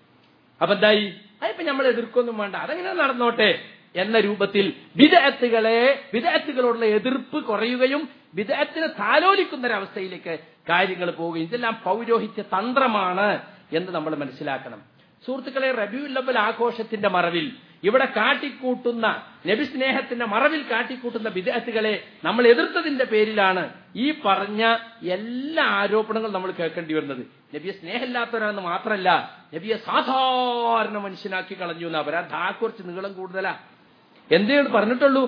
S1: അപ്പൊ എന്തായി? അതിപ്പോ നമ്മൾ എതിർക്കൊന്നും വേണ്ട, അതെങ്ങനെ നടന്നോട്ടെ എന്ന രൂപത്തിൽ ബിദ്അത്തുകളെ ബിദ്അത്തുകളോടുള്ള എതിർപ്പ് കുറയുകയും ബിദ്അത്തിനെ താലോലിക്കുന്ന ഒരവസ്ഥയിലേക്ക് കാര്യങ്ങൾ പോവുകയും, ഇതെല്ലാം പൗരോഹിത്യ തന്ത്രമാണ് എന്ന് നമ്മൾ മനസ്സിലാക്കണം. സുഹൃത്തുക്കളെ, റബീഉൽ അവ്വൽ ആഘോഷത്തിന്റെ മറവിൽ ഇവിടെ കാട്ടിക്കൂട്ടുന്ന നബി സ്നേഹത്തിന്റെ മറവിൽ കാട്ടിക്കൂട്ടുന്ന ബിദ്അത്തുകളെ നമ്മൾ എതിർത്തതിന്റെ പേരിലാണ് ഈ പറഞ്ഞ എല്ലാ ആരോപണങ്ങളും നമ്മൾ കേൾക്കേണ്ടി വരുന്നത്. നബിയെ സ്നേഹമില്ലാത്തവരാണെന്ന് മാത്രമല്ല, നബിയെ സാധാരണ മനുഷ്യനാക്കി കളഞ്ഞു എന്നാ പറയാ. ധാ കുറച്ച് നീളം കൂടുതലാ. എന്താണ് പറഞ്ഞിട്ടുള്ളൂ?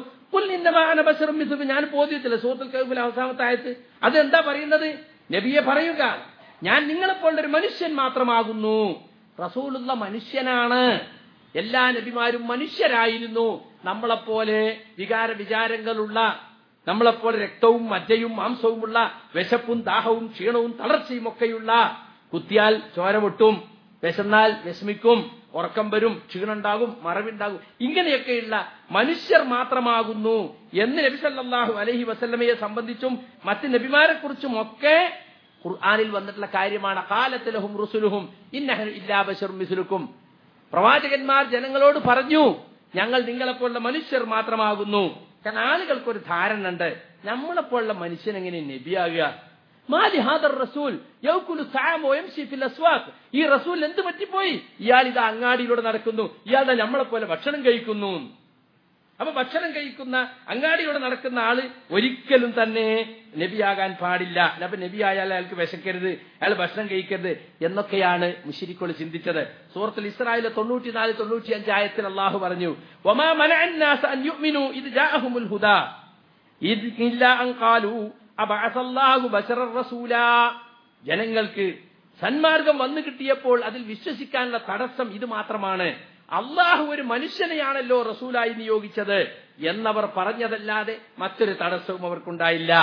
S1: ഞാൻ ബോധ്യത്തില്ല സൂറത്തുൽ കഹ്ഫിലെ അവസാനത്തെ ആയത്ത് അതെന്താ പറയുന്നത്? നബിയെ പറയുക, ഞാൻ നിങ്ങളെപ്പോലുള്ള ഒരു മനുഷ്യൻ മാത്രമാകുന്നു. റസൂലുള്ള മനുഷ്യനാണ്. എല്ലാ നബിമാരും മനുഷ്യരായിരുന്നു. നമ്മളെപ്പോലെ വികാര വിചാരങ്ങളുള്ള, നമ്മളെപ്പോലെ രക്തവും മജ്ജയും മാംസവുമുള്ള, വിശപ്പും ദാഹവും ക്ഷീണവും തളർച്ചയും ഒക്കെയുള്ള, കുത്തിയാൽ ചോര പൊട്ടും, വിശന്നാൽ വിഷമിക്കും, ഉറക്കം വരും, ക്ഷീണുണ്ടാകും, മറവുണ്ടാകും, ഇങ്ങനെയൊക്കെയുള്ള മനുഷ്യർ മാത്രമാകുന്നു എന്ന് നബി സല്ലല്ലാഹു അലൈഹി വസല്ലമയെ സംബന്ധിച്ചും മറ്റ് നബിമാരെ കുറിച്ചും ഒക്കെ ഖുർആനിൽ വന്നിട്ടുള്ള കാര്യമാണ്. ഖാലത് ലഹും റുസുലുഹും ഇന്നഹു ഇല്ലാ ബശറും മിസ്ലുക്കും. പ്രവാചകന്മാർ ജനങ്ങളോട് പറഞ്ഞു, ഞങ്ങൾ നിങ്ങളെപ്പോലുള്ള മനുഷ്യർ മാത്രമാകുന്നു. കാരണം ആളുകൾക്കൊരു ധാരണ ഉണ്ട്, നമ്മളെപ്പോലുള്ള മനുഷ്യൻ എങ്ങനെ നബിയാകുക? മാലി ഹാദർ റസൂൽ യൗകുലു തഅമ വയംശി ഫിൽ അസ്വാഖ്. ഈ റസൂൽ എന്ത് പറ്റിപ്പോയി? ഇയാൾ ഇത് അങ്ങാടിയിലൂടെ നടക്കുന്നു, ഇയാൾ നമ്മളെപ്പോലെ ഭക്ഷണം കഴിക്കുന്നു. അപ്പൊ ഭക്ഷണം കഴിക്കുന്ന അങ്ങാടിയോടെ നടക്കുന്ന ആള് ഒരിക്കലും തന്നെ നബിയാകാൻ പാടില്ല. അപ്പൊ നബി ആയാൽ അയാൾക്ക് വിശക്കരുത്, അയാൾ ഭക്ഷണം കഴിക്കരുത് എന്നൊക്കെയാണ് മുശ്രിക്കുകൾ ചിന്തിച്ചത്. സൂറത്തുൽ ഇസ്രായിലെ തൊണ്ണൂറ്റിനാല് തൊണ്ണൂറ്റി അഞ്ച് ആയത്തിൽ അള്ളാഹു പറഞ്ഞു, വമാ മനഅന്നാസ അൻ യുഅ്മിനൂ ഇദ് ജാഅഹുമുൽ ഹുദാ ഇദ് ഇല്ലാ അൻ ഖാലൂ അബഅസല്ലാഹു ബശറർ റസൂലാ. ജനങ്ങൾക്ക് സന്മാർഗം വന്നു കിട്ടിയപ്പോൾ അതിൽ വിശ്വസിക്കാനുള്ള തടസ്സം ഇത് മാത്രമാണ്, അള്ളാഹു ഒരു മനുഷ്യനെയാണല്ലോ റസൂലായി നിയോഗിച്ചത് എന്നവർ പറഞ്ഞതല്ലാതെ മറ്റൊരു തടസ്സവും അവർക്കുണ്ടായില്ല.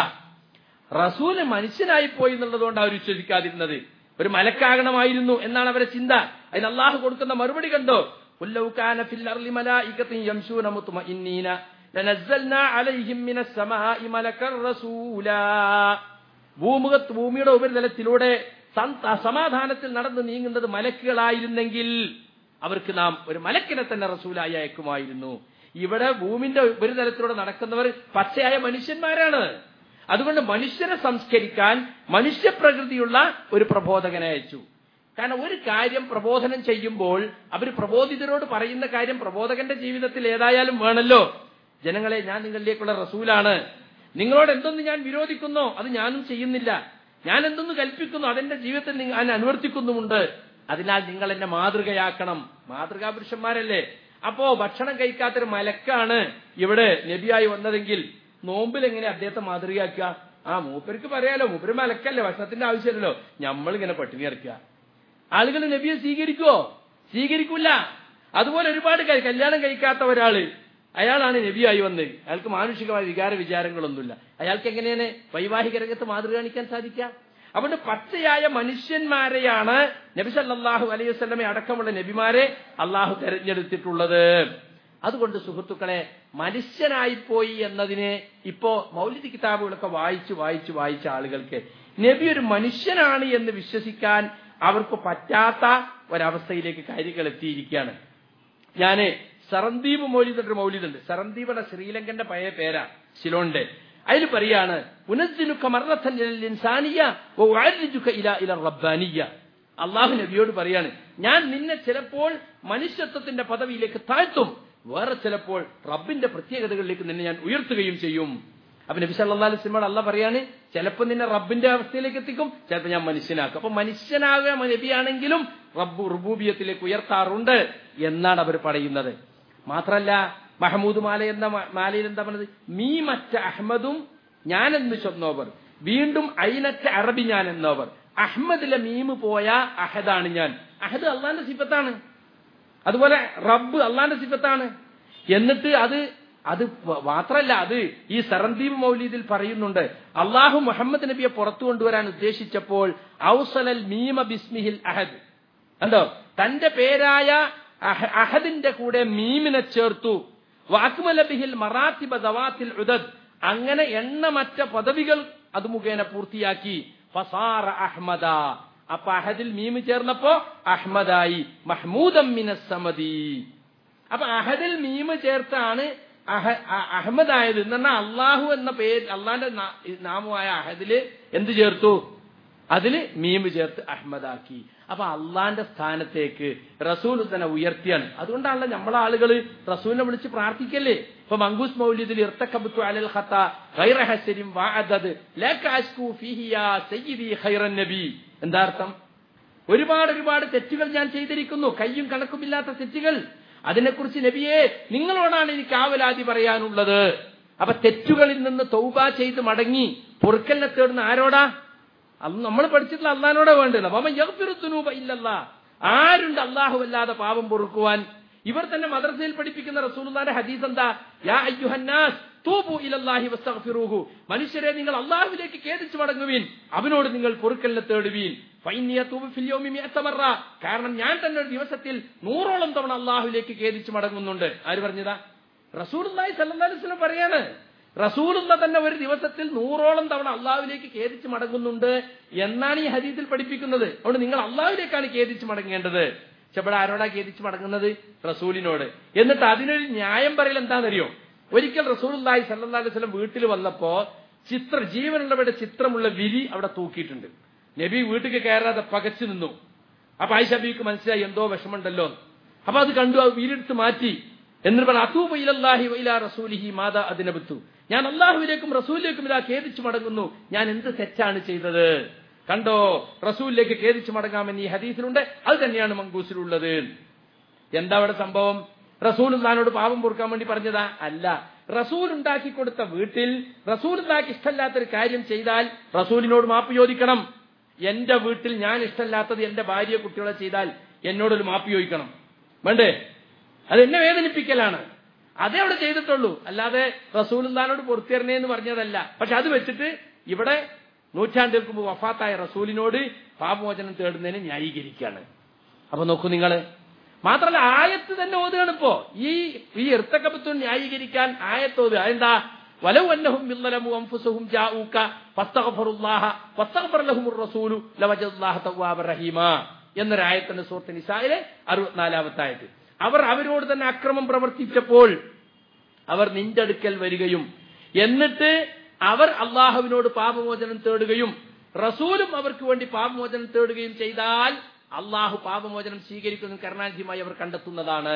S1: റസൂല് മനുഷ്യനായി പോയി എന്നുള്ളതുകൊണ്ട് അവർ വിശ്വസിക്കാതിരുന്നത്. ഒരു മലക്കാകണമായിരുന്നു എന്നാണ് അവരെ ചിന്ത. അതിന് അള്ളാഹു കൊടുക്കുന്ന മറുപടി കണ്ടോ? ഖുല്ലൗ കാന ഫിൽ അർളി മലായികത്തുൻ യംശൂന മുത്മഇന്നീന ലനസ്സൽനാ അലൈഹിം മിനസ് സമാഇ മലക്കർ റസൂലാ. ഭൂമുഖത്ത് ഭൂമിയുടെ ഉപരിതലത്തിലൂടെ സമാധാനത്തിൽ നടന്നു നീങ്ങുന്നത് മലക്കുകളായിരുന്നെങ്കിൽ അവർക്ക് നാം ഒരു മലക്കിനെ തന്നെ റസൂലായി അയക്കുമായിരുന്നു. ഇവിടെ ഭൂമിന്റെ ഉപരിതലത്തിലൂടെ നടക്കുന്നവർ പച്ചയായ മനുഷ്യന്മാരാണ്. അതുകൊണ്ട് മനുഷ്യരെ സംസ്കരിക്കാൻ മനുഷ്യപ്രകൃതിയുള്ള ഒരു പ്രബോധകനെ അയച്ചു. കാരണം ഒരു കാര്യം പ്രബോധനം ചെയ്യുമ്പോൾ അവർ പ്രബോധിതരോട് പറയുന്ന കാര്യം പ്രബോധകന്റെ ജീവിതത്തിൽ ഏതായാലും വേണമല്ലോ. ജനങ്ങളെ, ഞാൻ നിങ്ങളിലേക്കുള്ള റസൂലാണ്. നിങ്ങളോട് എന്തൊന്ന് ഞാൻ വിരോധിക്കുന്നോ അത് ഞാനും ചെയ്യുന്നില്ല. ഞാൻ എന്തൊന്ന് കൽപ്പിക്കുന്നു അതെന്റെ ജീവിതത്തിൽ ഞാൻ അനുവർത്തിക്കുന്നുമുണ്ട്. അതിനാൽ നിങ്ങൾ എന്നെ മാതൃകയാക്കണം. മാതൃകാ പുരുഷന്മാരല്ലേ? അപ്പോ ഭക്ഷണം കഴിക്കാത്തൊരു മലക്കാണ് ഇവിടെ നബിയായി വന്നതെങ്കിൽ നോമ്പിൽ എങ്ങനെ അദ്ദേഹത്തെ മാതൃകയാക്കുക? ആ മൂപ്പർക്ക് പറയാലോ, മൂപ്പര് മലക്കല്ലേ, ഭക്ഷണത്തിന്റെ ആവശ്യമില്ലല്ലോ, നമ്മളിങ്ങനെ പട്ടിണി ഇറക്കുക. ആളുകൾ നബിയെ സ്വീകരിക്കുവോ? സ്വീകരിക്കൂല. അതുപോലെ ഒരുപാട് കല്യാണം കഴിക്കാത്ത ഒരാള്, അയാളാണ് നബിയായി വന്നത്. അയാൾക്ക് മാനുഷികമായ വികാര വിചാരങ്ങളൊന്നുമില്ല. അയാൾക്ക് എങ്ങനെയാണ് വൈവാഹിക രംഗത്ത് മാതൃക കാണിക്കാൻ സാധിക്കുക? അതുകൊണ്ട് പച്ചയായ മനുഷ്യന്മാരെയാണ് നബി സല്ലല്ലാഹു അലൈഹി വസല്ലമയെ അടക്കമുള്ള നബിമാരെ അള്ളാഹു തെരഞ്ഞെടുത്തിട്ടുള്ളത്. അതുകൊണ്ട് സുഹൃത്തുക്കളെ, മനുഷ്യനായിപ്പോയി എന്നതിനെ ഇപ്പോ മൗലിദ് കിതാബുകളൊക്കെ വായിച്ചു വായിച്ചു വായിച്ച ആളുകൾക്ക് നബി ഒരു മനുഷ്യനാണ് എന്ന് വിശ്വസിക്കാൻ അവർക്ക് പറ്റാത്ത ഒരവസ്ഥയിലേക്ക് കാര്യങ്ങൾ എത്തിയിരിക്കുകയാണ്. ഞാന് സറന്ദീപ് മൗലിദ് ഒരു മൗലിദുണ്ട്. സറന്ദീപുടെ ശ്രീലങ്കന്റെ പഴയ പേരാ, സിലോണിന്റെ. അതിൽ പറയാണ്, അള്ളാഹു നബിയോട് പറയാണ്, ഞാൻ നിന്നെ ചിലപ്പോൾ മനുഷ്യത്വത്തിന്റെ പദവിയിലേക്ക് താഴ്ത്തും, വേറെ ചിലപ്പോൾ റബ്ബിന്റെ പ്രത്യേകതകളിലേക്ക് നിന്നെ ഞാൻ ഉയർത്തുകയും ചെയ്യും. അപ്പൊ നബി സല്ലല്ലാഹു അലൈഹി വസല്ലം അള്ളാഹ് പറയാണ്, ചിലപ്പോൾ നിന്നെ റബ്ബിന്റെ അവസ്ഥയിലേക്ക് എത്തിക്കും, ചിലപ്പോൾ ഞാൻ മനുഷ്യനാക്കും. അപ്പൊ മനുഷ്യനാകുക നബിയാണെങ്കിലും റബ്ബ് റുബൂബിയത്തിലേക്ക് ഉയർത്താറുണ്ട് എന്നാണ് അവർ പറയുന്നത്. മാത്രല്ല, മഹമൂദ് മാല എന്ന മാലയിൽ എന്താ പറഞ്ഞത്? മീമറ്റ അഹമ്മദും ഞാൻ എന്ന് ചൊന്നോവർ, വീണ്ടും ഐനറ്റ അറബി ഞാൻ എന്നോവർ. അഹമ്മദിലെ മീമ് പോയ അഹദാണ് ഞാൻ. അഹദ് അള്ളാന്റെ സിഫത്താണ്, അതുപോലെ റബ്ബ് അള്ളാന്റെ സിഫത്താണ്. എന്നിട്ട് അത് അത് മാത്രല്ല, അത് ഈ സറന്ദീപ് മൗലീദിൽ പറയുന്നുണ്ട്, അള്ളാഹു മുഹമ്മദ് നബിയെ പുറത്തു കൊണ്ടുവരാൻ ഉദ്ദേശിച്ചപ്പോൾ ഔസലൽ മീമ ബിസ്മിഹിൽ അഹദ്, കണ്ടോ, തന്റെ പേരായ അഹദിന്റെ കൂടെ മീമിനെ ചേർത്തു. വഅക്മല ബിഹിൽ മറാത്തിബ ദവാത്തിൽ ഉദദ്, അങ്ങനെ എണ്ണമറ്റ പദവികൾ അത് മുഖേന പൂർത്തിയാക്കി. ഫസാറ അഹ്മദ, അപ്പൊ അഹദിൽ മീമ് ചേർന്നപ്പോ അഹ്മദായി. മഹ്മൂദം മിനസ് സമദി, അപ്പൊ അഹദിൽ മീമ് ചേർത്താണ് അഹമ്മദായത്. എന്ന് പറഞ്ഞാൽ അള്ളാഹു എന്ന പേര്, അള്ളാന്റെ നാമമായ അഹദില് എന്ത് ചേർത്തു? അതിന് മീമ് ചേർത്ത് അഹ്മദാക്കി. അപ്പൊ അള്ളാന്റെ സ്ഥാനത്തേക്ക് റസൂൽ തന്നെ ഉയർത്തിയാണ്. അതുകൊണ്ടാണല്ലോ നമ്മളെ ആളുകൾ റസൂലിനെ വിളിച്ച് പ്രാർത്ഥിക്കല്ലേ. ഇപ്പൊ മങ്കൂസ് മൗലിദിൽ ഇർതകബ്തു അലൽ ഖതാ ഗൈറ ഹസരിൻ വഅദദ് ലക അസ്കു ഫീഹി യാ സയ്യിദി ഖൈറൻ നബി. എന്താ അർത്ഥം? ഒരുപാട് ഒരുപാട് തെറ്റുകൾ ഞാൻ ചെയ്തിരിക്കുന്നു, കയ്യും കണക്കുമില്ലാത്ത തെറ്റുകൾ. അതിനെക്കുറിച്ച് നബിയെ നിങ്ങളോടാണ് എനിക്ക് ആവലാതി പറയാനുള്ളത്. അപ്പൊ തെറ്റുകളിൽ നിന്ന് തൗബ ചെയ്ത് മടങ്ങി പൊറുക്കലിനെ തേടുന്ന ആരോടാ? അത് നമ്മൾ പഠിച്ചിട്ടുള്ള അള്ളാഹിനോടെ വേണ്ടത്. അപ്പം യഗ്ഫിറുദ്ദുനൂബ ഇല്ലല്ലാഹ്, ആരുണ്ട് അള്ളാഹു അല്ലാതെ പാപം പൊറുക്കുവാൻ? ഇവർ തന്നെ മദ്രസയിൽ പഠിപ്പിക്കുന്ന റസൂലുള്ളാഹിന്റെ ഹദീസ് എന്താ? യാ അയ്യുഹന്നാസ് തൂബു ഇലല്ലാഹി വസ്തഗ്ഫിറൂഹു, മനുഷ്യരെ നിങ്ങൾ അള്ളാഹുവിലേക്ക് ഖേദിച്ചു മടങ്ങുവീൻ, അവനോട് നിങ്ങൾ പൊറുക്കലിനെ തേടുവീൻ. ഫഇന്നി യതൂബു ഫിൽ യൗമി മിഅത മറ, കാരണം ഞാൻ തന്നെ ഒരു ദിവസത്തിൽ നൂറോളം തവണ അള്ളാഹുവിലേക്ക് ഖേദിച്ചു മടങ്ങുന്നുണ്ട്. ആര് പറഞ്ഞതാ? റസൂലുള്ളാഹി സ്വല്ലല്ലാഹു അലൈഹി വസല്ലം പറയാണ്. റസൂലുള്ള തന്നെ ഒരു ദിവസത്തിൽ നൂറോളം തവണ അള്ളാഹുവിലേക്ക് ഖേദിച്ച് മടങ്ങുന്നുണ്ട് എന്നാണ് ഈ ഹദീസിൽ പഠിപ്പിക്കുന്നത്. അതുകൊണ്ട് നിങ്ങൾ അള്ളാഹുവിലേക്കാണ് ഖേദിച്ച് മടങ്ങേണ്ടത്. പക്ഷെ ഇവിടെ ആരോടാ ഖേദിച്ച് മടങ്ങുന്നത്? റസൂലിനോട്. എന്നിട്ട് അതിനൊരു ന്യായം പറയൽ എന്താണെന്നറിയോ? ഒരിക്കൽ റസൂലുള്ളാഹി സ്വല്ലല്ലാഹു അലൈഹി വസല്ലം വീട്ടിൽ വന്നപ്പോ ചിത്ര ജീവനുള്ളവരുടെ ചിത്രമുള്ള വിരി അവിടെ തൂക്കിയിട്ടുണ്ട്. നബി വീട്ടിൽ കയറാതെ പകച്ചു നിന്നു. അപ്പൊ ആയിഷ ബീവിക്ക് മനസ്സിലായി എന്തോ വിഷമുണ്ടല്ലോ. അപ്പൊ അത് കണ്ടു, ആ വിരിയെടുത്ത് മാറ്റി. എന്നിട്ട് പറഞ്ഞു അതൂബു ഇലല്ലാഹി വഇലാ റസൂലിഹി മാദാ അദ്നബതു, ഞാൻ അള്ളാഹുവിലേക്കും റസൂലിലേക്കും ഇതാ ഖേദിച്ചു മടങ്ങുന്നു, ഞാൻ എന്ത് തെറ്റാണ് ചെയ്തത്? കണ്ടോ, റസൂലിലേക്ക് ഖേദിച്ചു മടങ്ങാമെന്ന് ഈ ഹദീസിലുണ്ട്. അത് തന്നെയാണ് മങ്കൂസിലുള്ളത്. എന്താ അവിടെ സംഭവം? റസൂലുള്ളാഹിനോട് പാപം പൊറുക്കാൻ വേണ്ടി പറഞ്ഞതാ? അല്ല. റസൂൽ ഉണ്ടാക്കി കൊടുത്ത വീട്ടിൽ റസൂലുള്ളാഹിക്ക് ഇഷ്ടമില്ലാത്തൊരു കാര്യം ചെയ്താൽ റസൂലിനോട് മാപ്പ് ചോദിക്കണം. എന്റെ വീട്ടിൽ ഞാൻ ഇഷ്ടമില്ലാത്തത് എന്റെ ഭാര്യ കുട്ടികളെ ചെയ്താൽ എന്നോടൊരു മാപ്പ് ചോദിക്കണം. വേണ്ടേ? അത് എന്നെ വേദനിപ്പിക്കലാണ്. അതേ അവിടെ ചെയ്തിട്ടുള്ളൂ. അല്ലാതെ റസൂലുള്ളാഹിനോട് പൊറുത്തരണേ എന്ന് പറഞ്ഞതല്ല. പക്ഷെ അത് വെച്ചിട്ട് ഇവിടെ നൂറ്റാണ്ടുകൾക്ക് മുമ്പ് വഫാത്തായ റസൂലിനോട് പാപമോചനം തേടുന്നതിന് ന്യായീകരിക്കുകയാണ്. അപ്പൊ നോക്കൂ നിങ്ങള്. മാത്രമല്ല ആയത്ത് തന്നെ ഓതുകയാണ് ഇപ്പോ. ഈ ഈ ഇർതകബ്തു ന്യായീകരിക്കാൻ ആയത്ത് ഓതുക. അതെന്താ? വലൗ അന്നഹും യളമു അൻഫുസഹും ജാഊക ഫസ്തഗ്ഫറുല്ലാഹ വസ്തഗ്ഫറ ലഹുമുർ റസൂലു ലവജദല്ലാഹ തവ്വാബർ റഹീമ എന്നൊരായത്തിന്റെ സൂറത്ത് നിസായിലെ അറുപത്തിനാലാമത്തെ ആയത്ത്. അവർ അവരോട് തന്നെ അക്രമം പ്രവർത്തിച്ചപ്പോൾ അവർ നിന്റെ അടുക്കൽ വരികയും എന്നിട്ട് അവർ അള്ളാഹുവിനോട് പാപമോചനം തേടുകയും റസൂലും അവർക്ക് വേണ്ടി പാപമോചനം തേടുകയും ചെയ്താൽ അള്ളാഹു പാപമോചനം സ്വീകരിക്കുന്ന കരുണാനിധിയുമായി അവർ കണ്ടെത്തുന്നതാണ്.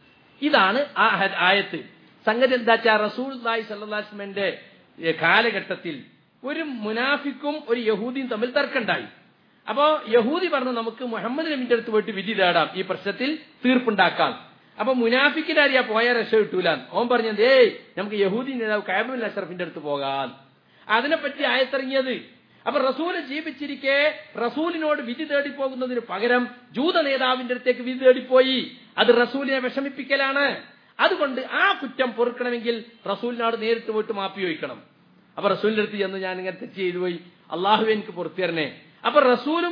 S1: ഇതാണ് ആ ആയത്ത്. സംഗതി എന്താ വെച്ചാൽ റസൂലുള്ളാഹി സ്വല്ലല്ലാഹു അലൈഹി വസല്ലമയുടെ കാലഘട്ടത്തിൽ ഒരു മുനാഫിക്കും ഒരു യഹൂദിയും തമ്മിൽ തർക്കമുണ്ടായി. അപ്പോ യഹൂദി പറഞ്ഞു നമുക്ക് മുഹമ്മദ് നബിന്റെ അടുത്ത് പോയിട്ട് വിധി തേടാം, ഈ പ്രശ്നത്തിൽ തീർപ്പുണ്ടാക്കാം. അപ്പൊ മുനാഫിക്കിന്റെ അറിയാ പോയാൽ രക്ഷ കിട്ടൂല. ഓൻ പറഞ്ഞത് ഏയ് നമുക്ക് യഹൂദി നേതാവ് കഅബ് ബിൻ അഷ്റഫിന്റെ അടുത്ത് പോകാം. അതിനെപ്പറ്റി ആയത്തിറങ്ങിയത്. അപ്പൊ റസൂല് ജീവിച്ചിരിക്കെ റസൂലിനോട് വിധി തേടിപ്പോകുന്നതിന് പകരം ജൂത നേതാവിന്റെ അടുത്തേക്ക് വിധി തേടിപ്പോയി. അത് റസൂലിനെ വിഷമിപ്പിക്കലാണ്. അതുകൊണ്ട് ആ കുറ്റം പൊറുക്കണമെങ്കിൽ റസൂലിനോട് നേരിട്ട് പോയിട്ട് മാപ്പി ചോദിക്കണം. അപ്പൊ റസൂലിന്റെ അടുത്ത് ചെന്ന് ഞാൻ ഇങ്ങനെ തെറ്റ് ചെയ്തു പോയി, അള്ളാഹുവെ എനിക്ക് പുറത്തു തരണേ. അപ്പൊ റസൂലും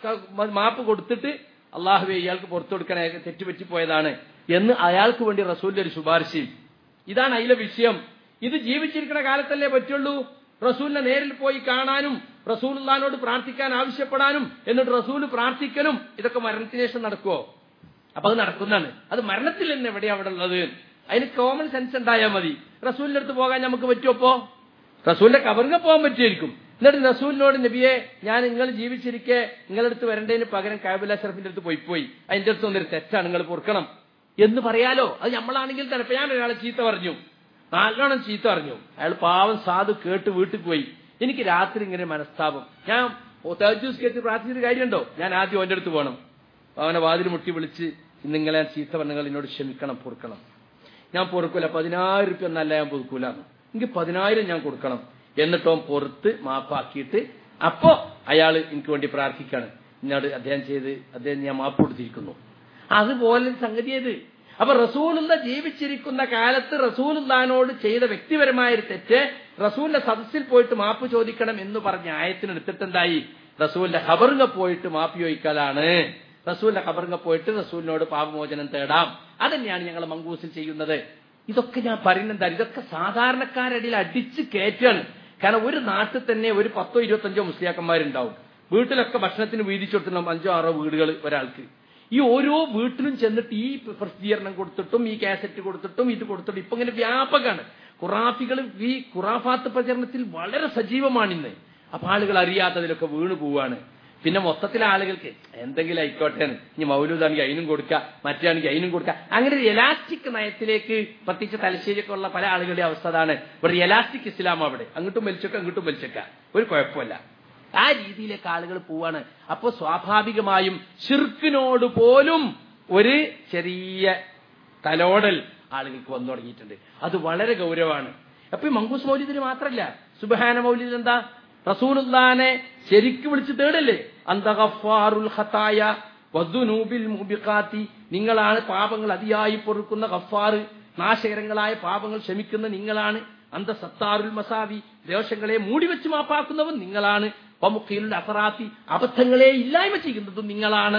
S1: മാപ്പ് കൊടുത്തിട്ട് അള്ളാഹുവെ ഇയാൾക്ക് പുറത്തു കൊടുക്കണേ, തെറ്റുപറ്റിപ്പോയതാണ് എന്ന് അയാൾക്ക് വേണ്ടി റസൂലിന്റെ ഒരു ശുപാർശയും. ഇതാണ് അതിലെ വിഷയം. ഇത് ജീവിച്ചിരിക്കുന്ന കാലത്തല്ലേ പറ്റുള്ളൂ. റസൂലിനെ നേരിൽ പോയി കാണാനും റസൂലുള്ളാഹിനോട് പ്രാർത്ഥിക്കാൻ ആവശ്യപ്പെടാനും എന്നിട്ട് റസൂല് പ്രാർത്ഥിക്കലും ഇതൊക്കെ മരണത്തിന് ശേഷം നടക്കുവോ? അപ്പൊ അത് നടക്കുന്നതാണ്. അത് മരണത്തിൽ തന്നെ എവിടെയാ അവിടെ ഉള്ളത്? അതിന് കോമൺ സെൻസ് ഉണ്ടായാൽ മതി. റസൂലിന്റെ അടുത്ത് പോകാൻ നമുക്ക് പറ്റുമോ? റസൂലിന്റെ കബറിനെ പോകാൻ പറ്റുമായിരിക്കും. എന്നിട്ട് റസൂലിനോട് നബിയെ ഞാൻ നിങ്ങൾ ജീവിച്ചിരിക്കെ നിങ്ങളുടെ അടുത്ത് വരേണ്ടതിന് പകരം കഅബ് ബിൻ അഷ്റഫിന്റെ അടുത്ത് പോയി പോയി അതിന്റെ അടുത്ത് വന്നൊരു തെറ്റാണ്, നിങ്ങൾ പൊറുക്കണം എന്ന് പറയാലോ. അത് നമ്മളാണെങ്കിൽ തന്നെ. ഇപ്പൊ ഞാൻ ഒരാളെ ചീത്ത പറഞ്ഞു, നല്ലോണം ചീത്ത പറഞ്ഞു, അയാൾ പാവം സാധു കേട്ട് വീട്ടിൽ പോയി. എനിക്ക് രാത്രി ഇങ്ങനെ മനസ്താപം, ഞാൻ തഹജ്ജുദ് കേട്ട് പ്രാർത്ഥിച്ചൊരു കാര്യമുണ്ടോ? ഞാൻ ആദ്യം അവന്റെ അടുത്ത് പോകണം, അവനെ വാതിൽ മുട്ടി വിളിച്ച് ഇന്നിങ്ങനെ ചീത്ത പറഞ്ഞങ്ങൾ എന്നോട് ക്ഷമിക്കണം, പൊറുക്കണം. ഞാൻ പൊറുക്കൂല, പതിനായിരം റുപ്യ ഒന്നല്ല ഞാൻ പൊറുക്കൂല, എനിക്ക് പതിനായിരം ഞാൻ കൊടുക്കണം. എന്നിട്ടോ പുറത്ത് മാപ്പാക്കിയിട്ട് അപ്പോ അയാൾ എനിക്ക് വേണ്ടി പ്രാർത്ഥിക്കാണ്, എന്നോട് അദ്ദേഹം ചെയ്ത് അദ്ദേഹം ഞാൻ മാപ്പ് കൊടുത്തിരിക്കുന്നു. അതുപോലെ സംഗതിയത്. അപ്പൊ റസൂലുള്ള ജീവിച്ചിരിക്കുന്ന കാലത്ത് റസൂലുള്ളാഹിനോട് ചെയ്ത വ്യക്തിപരമായ ഒരു തെറ്റ് റസൂലിന്റെ സദസ്സിൽ പോയിട്ട് മാപ്പ് ചോദിക്കണം എന്ന് പറഞ്ഞ ആയത്തിന് എടുത്തിട്ട് എന്തായി? റസൂലിന്റെ ഖബറിൽ പോയിട്ട് മാപ്പ് ചോദിക്കലാണ്. റസൂലിന്റെ ഖബറിൽ പോയിട്ട് റസൂലിനോട് പാപമോചനം തേടാം. അതന്നെയാണ് ഞങ്ങൾ മങ്കൂസിൽ ചെയ്യുന്നത്. ഇതൊക്കെ ഞാൻ പറയുന്നത് ഇതൊക്കെ സാധാരണക്കാരടിയിൽ അടിച്ച് കയറ്റാണ്. കാരണം ഒരു നാട്ടിൽ തന്നെ ഒരു പത്തോ ഇരുപത്തഞ്ചോ മുസ്ലിയാക്കന്മാരുണ്ടാവും. വീട്ടിലൊക്കെ ഭക്ഷണത്തിന് വീതിച്ചു കൊടുത്തിട്ടുണ്ടാവും അഞ്ചോ ആറോ വീടുകൾ ഒരാൾക്ക്. ഈ ഓരോ വീട്ടിലും ചെന്നിട്ട് ഈ പ്രസിദ്ധീകരണം കൊടുത്തിട്ടും ഈ കാസറ്റ് കൊടുത്തിട്ടും ഇത് കൊടുത്തിട്ടും ഇപ്പൊ ഇങ്ങനെ വ്യാപകമാണ്. ഖുറാഫികൾ ഈ ഖുറാഫാത്ത് പ്രചരണത്തിൽ വളരെ സജീവമാണിന്ന്. അപ്പൊ ആളുകൾ അറിയാത്തതിലൊക്കെ വീണു പോവാണ്. പിന്നെ മൊത്തത്തിലെ ആളുകൾക്ക് എന്തെങ്കിലും ആയിക്കോട്ടെ, ഇനി മൗലൂദാണെങ്കിൽ അതിനും കൊടുക്കുക, മറ്റാണെങ്കിൽ അതിനും കൊടുക്കുക, അങ്ങനെ ഒരു എലാസ്റ്റിക് നയത്തിലേക്ക് പ്രത്യേകിച്ച് തലശ്ശേരിയൊക്കെ ഉള്ള പല ആളുകളുടെ അവസ്ഥ അതാണ്. ഒരു എലാസ്റ്റിക് ഇസ്ലാം അവിടെ അങ്ങോട്ടും വലിച്ചൊക്കെ അങ്ങോട്ടും വലിച്ചൊക്ക ഒരു കുഴപ്പമില്ല. ആ രീതിയിലേക്ക് ആളുകൾ പോവാണ്. അപ്പൊ സ്വാഭാവികമായും ശിർക്കിനോട് പോലും ഒരു ചെറിയ തലോടൽ ആളുകൾക്ക് വന്നു തുടങ്ങിയിട്ടുണ്ട്. അത് വളരെ ഗൗരവമാണ്. അപ്പൊ ഈ മങ്കൂസ് മൗലിദിന് മാത്രമല്ല, സുബ്ഹാന മൗലിദ് എന്താ? റസൂലുള്ളാഹിനെ ശരിക്ക് വിളിച്ച് തേടല്ലേ? അന്ത ഗഫാറുൽ ഖതായ വദ്ദുനൂബിൽ മുബിഖാതി, നിങ്ങളാണ് പാപങ്ങൾ അതിയായി പൊറുക്കുന്ന ഗഫാർ, നാശകരങ്ങളായ പാപങ്ങൾ ക്ഷമിക്കുന്ന നിങ്ങളാണ്. അന്ത സത്താറുൽ മസാവി, ദോഷങ്ങളെ മൂടിവെച്ച് മാപ്പാക്കുന്നവൻ നിങ്ങളാണ്. വമുഖീലുൽ അസറാത്തി, അബദ്ധങ്ങളെ ഇല്ലായ്മ ചെയ്യുന്നതും നിങ്ങളാണ്.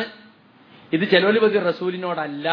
S1: ഇത് ചെലോല് ബദർ റസൂലിനോടല്ല.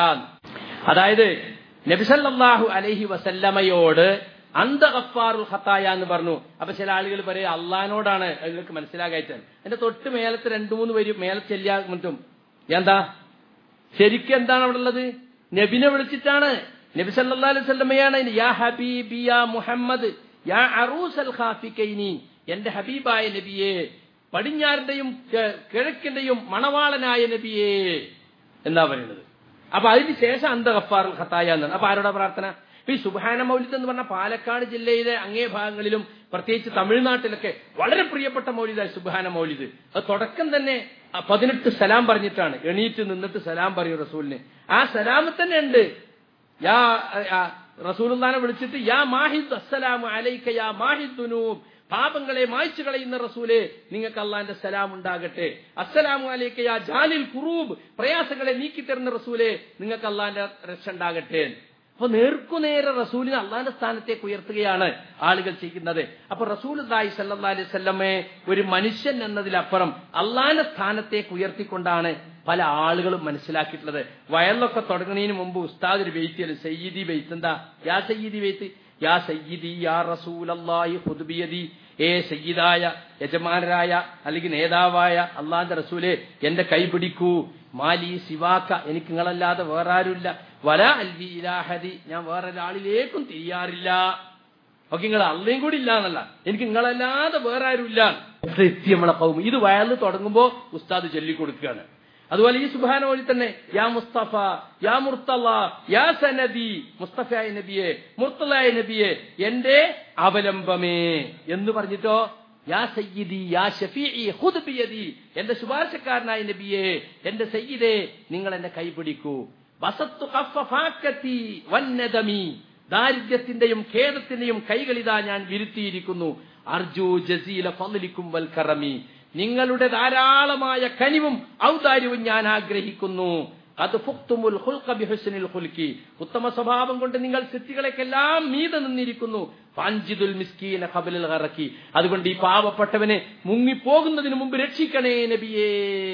S1: അതായത് നബി സല്ലല്ലാഹു അലൈഹി വസല്ലമയോട് അന്ത ഗഫാറുൽ ഖതായ എന്ന് പറഞ്ഞു. അപ്പൊ ചില ആളുകൾ പറയും അള്ളഹാനോടാണ്, നിങ്ങൾക്ക് മനസ്സിലാകായിട്ട്. എന്റെ തൊട്ട് മേലത്തെ രണ്ടു മൂന്ന് പേര് മേലെ ചെല്ലാൻ പറ്റും. എന്താ ശരിക്കും എന്താണ് അവിടെ ഉള്ളത്? നബിനെ വിളിച്ചിട്ടാണ്. നബി സല്ലല്ലാഹു അലൈഹി വസല്ലമയാണ് യാ ഹബീബി യാ മുഹമ്മദ് യാ അറൂസൽ ഖാഫികൈനി, എന്റെ ഹബീബായ നബിയെ, പടിഞ്ഞാറിന്റെയും കിഴക്കിന്റെയും മണവാളനായ നബിയെ എന്നാ പറയുന്നത്. അപ്പൊ അതിന് ശേഷം അന്ത ഗഫാറുൽ ഖതായ എന്നാണ്. അപ്പൊ ആരോടാ പ്രാർത്ഥന? ഈ സുബ്ഹാന മൗലിദ് എന്ന് പറഞ്ഞ പാലക്കാട് ജില്ലയിലെ അങ്ങേ ഭാഗങ്ങളിലും പ്രത്യേകിച്ച് തമിഴ്നാട്ടിലൊക്കെ വളരെ പ്രിയപ്പെട്ട മൗലിദായി സുബ്ഹാന മൗലിദ്. അത് തുടക്കം തന്നെ പതിനെട്ട് സലാം പറഞ്ഞിട്ടാണ്. എണീറ്റ് നിന്നിട്ട് സലാം പറയും റസൂലിന്. ആ സലാമ് തന്നെ ഉണ്ട്. യാ റസൂലുള്ളാഹിനെ വിളിച്ചിട്ട് യാ മാഹിദ് അസ്സലാമു അലൈക യാ മാഹിദ് ദുനൂബ്, പാപങ്ങളെ മായ്ച്ചു കളയുന്ന റസൂലേ, നിങ്ങൾക്ക് അള്ളാന്റെ സലാം ഉണ്ടാകട്ടെ. അസ്സലാമു അലൈക യാ ജാലിൽ ഖുറൂബ്, പ്രയാസങ്ങളെ നീക്കിത്തരുന്ന റസൂലേ, നിങ്ങൾക്ക് അള്ളാന്റെ രക്ഷ ഉണ്ടാകട്ടെ. അപ്പൊ നേർക്കുനേരെ റസൂലിനെ അള്ളാന്റെ സ്ഥാനത്തേക്ക് ഉയർത്തുകയാണ് ആളുകൾ ചെയ്യുന്നത്. അപ്പൊ റസൂലുള്ളാഹി സ്വല്ലല്ലാഹു അലൈഹി വസല്ലമയെ ഒരു മനുഷ്യൻ എന്നതിലപ്പുറം അള്ളാന്റെ സ്ഥാനത്തേക്ക് ഉയർത്തിക്കൊണ്ടാണ് പല ആളുകളും മനസ്സിലാക്കിയിട്ടുള്ളത്. വയലൊക്കെ തുടങ്ങുന്നതിന് മുമ്പ് ഉസ്താദ് ഒരു ബെയ്ത്ത്, സയ്യിദി ബെയ്ത്ത്. എന്താ യാ സയ്യിദി ബെയ്ത്ത്? യാ സയ്യിദി യാ റസൂലല്ലാഹി ഖുദ് ബിയദി, ഏ സയ്യിദായ യജമാനരായ അല്ലെങ്കിൽ നേതാവായ അള്ളാന്റെ റസൂലെ, എന്റെ കൈ പിടിക്കൂ. മാലി സിവാക്ക, എനിക്ക് നിങ്ങളല്ലാതെ വേറെ ആരുമില്ല. വല അൽവി ഇലാഹദി, ഞാൻ വേറൊരാളിലേക്കും തിരിയാറില്ല. ഓക്കെ, നിങ്ങൾ അള്ളയും കൂടി ഇല്ല എന്നല്ല, എനിക്ക് നിങ്ങളല്ലാതെ വേറെ ആരുമില്ല. നമ്മളെ കൗമ ഇത് വയലിൽ തുടങ്ങുമ്പോ ഉസ്താദ് ചൊല്ലിക്കൊടുക്കുകയാണ്. അതുപോലെ ഈ സുബ്ഹാന മൗലിദ് തന്നെ യാ മുസ്തഫ യാ മുർത്തല യാ സനദി, മുസ്തഫയായ നബിയെ, മുർത്തലായ നബിയെ, എന്റെ അവലംബമേ എന്ന് പറഞ്ഞിട്ടോ യാ സയ്യിദി യാ ഷഫീഇ ഖുദ് ബിയദി, എന്റെ ശുപാർശക്കാരനായ നബിയെ, എന്റെ സയ്യിദേ, നിങ്ങൾ എന്നെ കൈപിടിക്കൂ. വസത്തു ഖഫഫാക്കതി വന്നദമി, ദാരിദ്ര്യത്തിന്റെയും ഖേദത്തിന്റെയും കൈകളിതാ ഞാൻ വിരുത്തിയിരിക്കുന്നു. അർജു ജസീല ഫളിക്കും വൽ കറമി, നിങ്ങളുടെ ധാരാളമായ കനിവും ഔദാര്യവും ഞാൻ ആഗ്രഹിക്കുന്നു. അത് ഫുഖ്തുമുൽ ഖുൽഖ ബിഹുസ്നിൽ ഖുൽഖി, ഉത്തമ സ്വഭാവം കൊണ്ട് നിങ്ങൾ സൃഷ്ടികളെക്കെല്ലാം മീതെ നിന്നിരിക്കുന്നു. ഫാൻജിദുൽ മിസ്കീന ഖബലൽ ഗറഖി, അതുകൊണ്ട് ഈ പാവപ്പെട്ടവനെ മുങ്ങിപ്പോകുന്നതിന് മുമ്പ് രക്ഷിക്കണേ നബിയേ.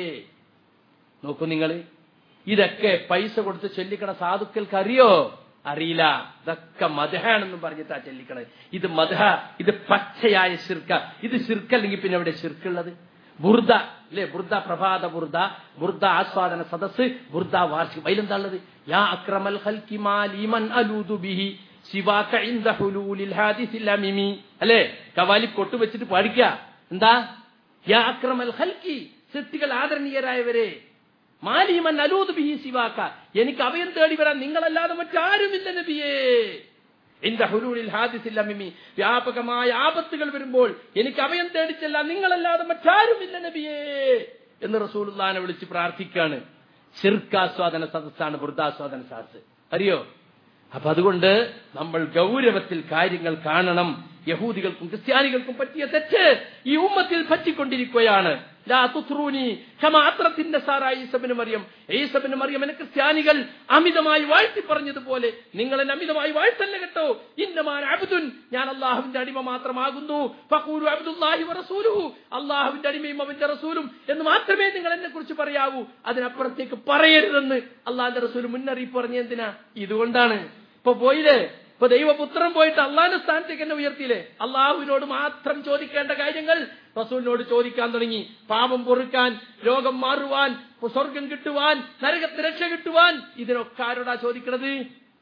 S1: നോക്കൂ നിങ്ങൾ, ഇതൊക്കെ പൈസ കൊടുത്ത് ചൊല്ലിക്കണ സാധുക്കൾക്ക് അറിയോ? അറിയില്ല. ഇതൊക്കെ മദ്ഹാണെന്നും പറഞ്ഞിട്ടാ ചൊല്ലിക്കണത്. ഇത് മദ്ഹ, ഇത് പച്ചയായ ശിർക്ക. ഇത് ശിർക്കല്ലെങ്കിൽ പിന്നെ എവിടെ ശിർക്കുള്ളത്? ബുർദ അല്ലെ, ബുർദ പ്രഭാത ബുർദ, ബുർദ ആസ്വാദന സദസ്, ബുർദ വാർഷികം. അതിലെന്താണുള്ളത്? യാ അക്രമൽ ഖൽഖി മാ ലിമൻ അലൂദു ബിഹി സിവാക ഇൻദ ഹുലൂലിൽ ഹാദിസിൽ അമിമി, അല്ലേ? കവാലി കൊട്ടു വെച്ചിട്ട് പാടിക്കുക. എന്താ? യാ അക്രമൽ ഖൽഖി, സൃഷ്ടികൾ ആദരണീയരായവരെ, മാലിമൻ അലൂദ് ബിഹി സിവാക, എനിക്ക് അഭയം തേടി വരാൻ നിങ്ങളല്ലാതെ മറ്റാരുമില്ല നബിയേ. ഇൻദ ഹുലൂലിൽ ഹാദിസിൽ അമിമി, വ്യാപകമായ ആപത്തുകൾ വരുമ്പോൾ എനിക്ക് അഭയം തേടിച്ചല്ല നിങ്ങളല്ലാതെ മറ്റാരുമില്ല നബിയേ എന്ന് റസൂലുള്ളാഹിനെ വിളിച്ച് പ്രാർത്ഥിക്കാണ്. ശിർക്കാസ്വാദന സദസ്സാണ് ബുർദാസ്വാദന സദസ്സ്, അറിയോ? അപ്പൊ അതുകൊണ്ട് നമ്മൾ ഗൗരവത്തിൽ കാര്യങ്ങൾ കാണണം. യഹൂദികൾക്കും ക്രിസ്ത്യാനികൾക്കും പറ്റിയ തെറ്റ് ഈ ഉമ്മത്തിൽ പറ്റിക്കൊണ്ടിരിക്കുകയാണ്. ലാ തുത്റൂനി കമാ അത്റത്തിൻ നസാറാ ഈസാ ഇബ്നു മറിയം, ഈസാ ഇബ്നു മറിയമിനെ ക്രിസ്ത്യാനികൾ അമിതമായി വാഴ്ത്തി പറഞ്ഞതുപോലെ നിങ്ങൾ എന്നെ അമിതമായി വാഴ്ത്തല്ല കേട്ടോ. ഇന്നമാ അബ്ദുൻ, ഞാൻ അല്ലാഹുവിന്റെ അടിമ മാത്രമാകുന്നു. ഫഖൂലു അബ്ദുല്ലാഹി വറസൂലുഹു, അല്ലാഹുവിന്റെ അടിമയും അവന്റെ റസൂലും എന്ന് മാത്രമേ നിങ്ങൾ എന്നെ കുറിച്ച് പറയാവൂ, അതിനപ്പുറത്തേക്ക് പറയരുതെന്ന് അല്ലാഹുവിന്റെ റസൂൽ മുന്നറിയിപ്പ് പറഞ്ഞ എന്തിനാ? ഇതുകൊണ്ടാണ്. ഇപ്പൊ പോയില്ലേ, ഇപ്പൊ ദൈവപുത്രൻ പോയിട്ട് അള്ളാഹിന്റെ സ്ഥാനത്തേക്ക് എന്നെ ഉയർത്തിയില്ലേ? അള്ളാഹുവിനോട് മാത്രം ചോദിക്കേണ്ട കാര്യങ്ങൾ റസൂലിനോട് ചോദിക്കാൻ തുടങ്ങി. പാപം പൊറുക്കാൻ, രോഗം മാറുവാൻ, സ്വർഗം കിട്ടുവാൻ, നരകത്തിന് രക്ഷ കിട്ടുവാൻ, ഇതിനൊക്കെ ആരോടാ ചോദിക്കണത്?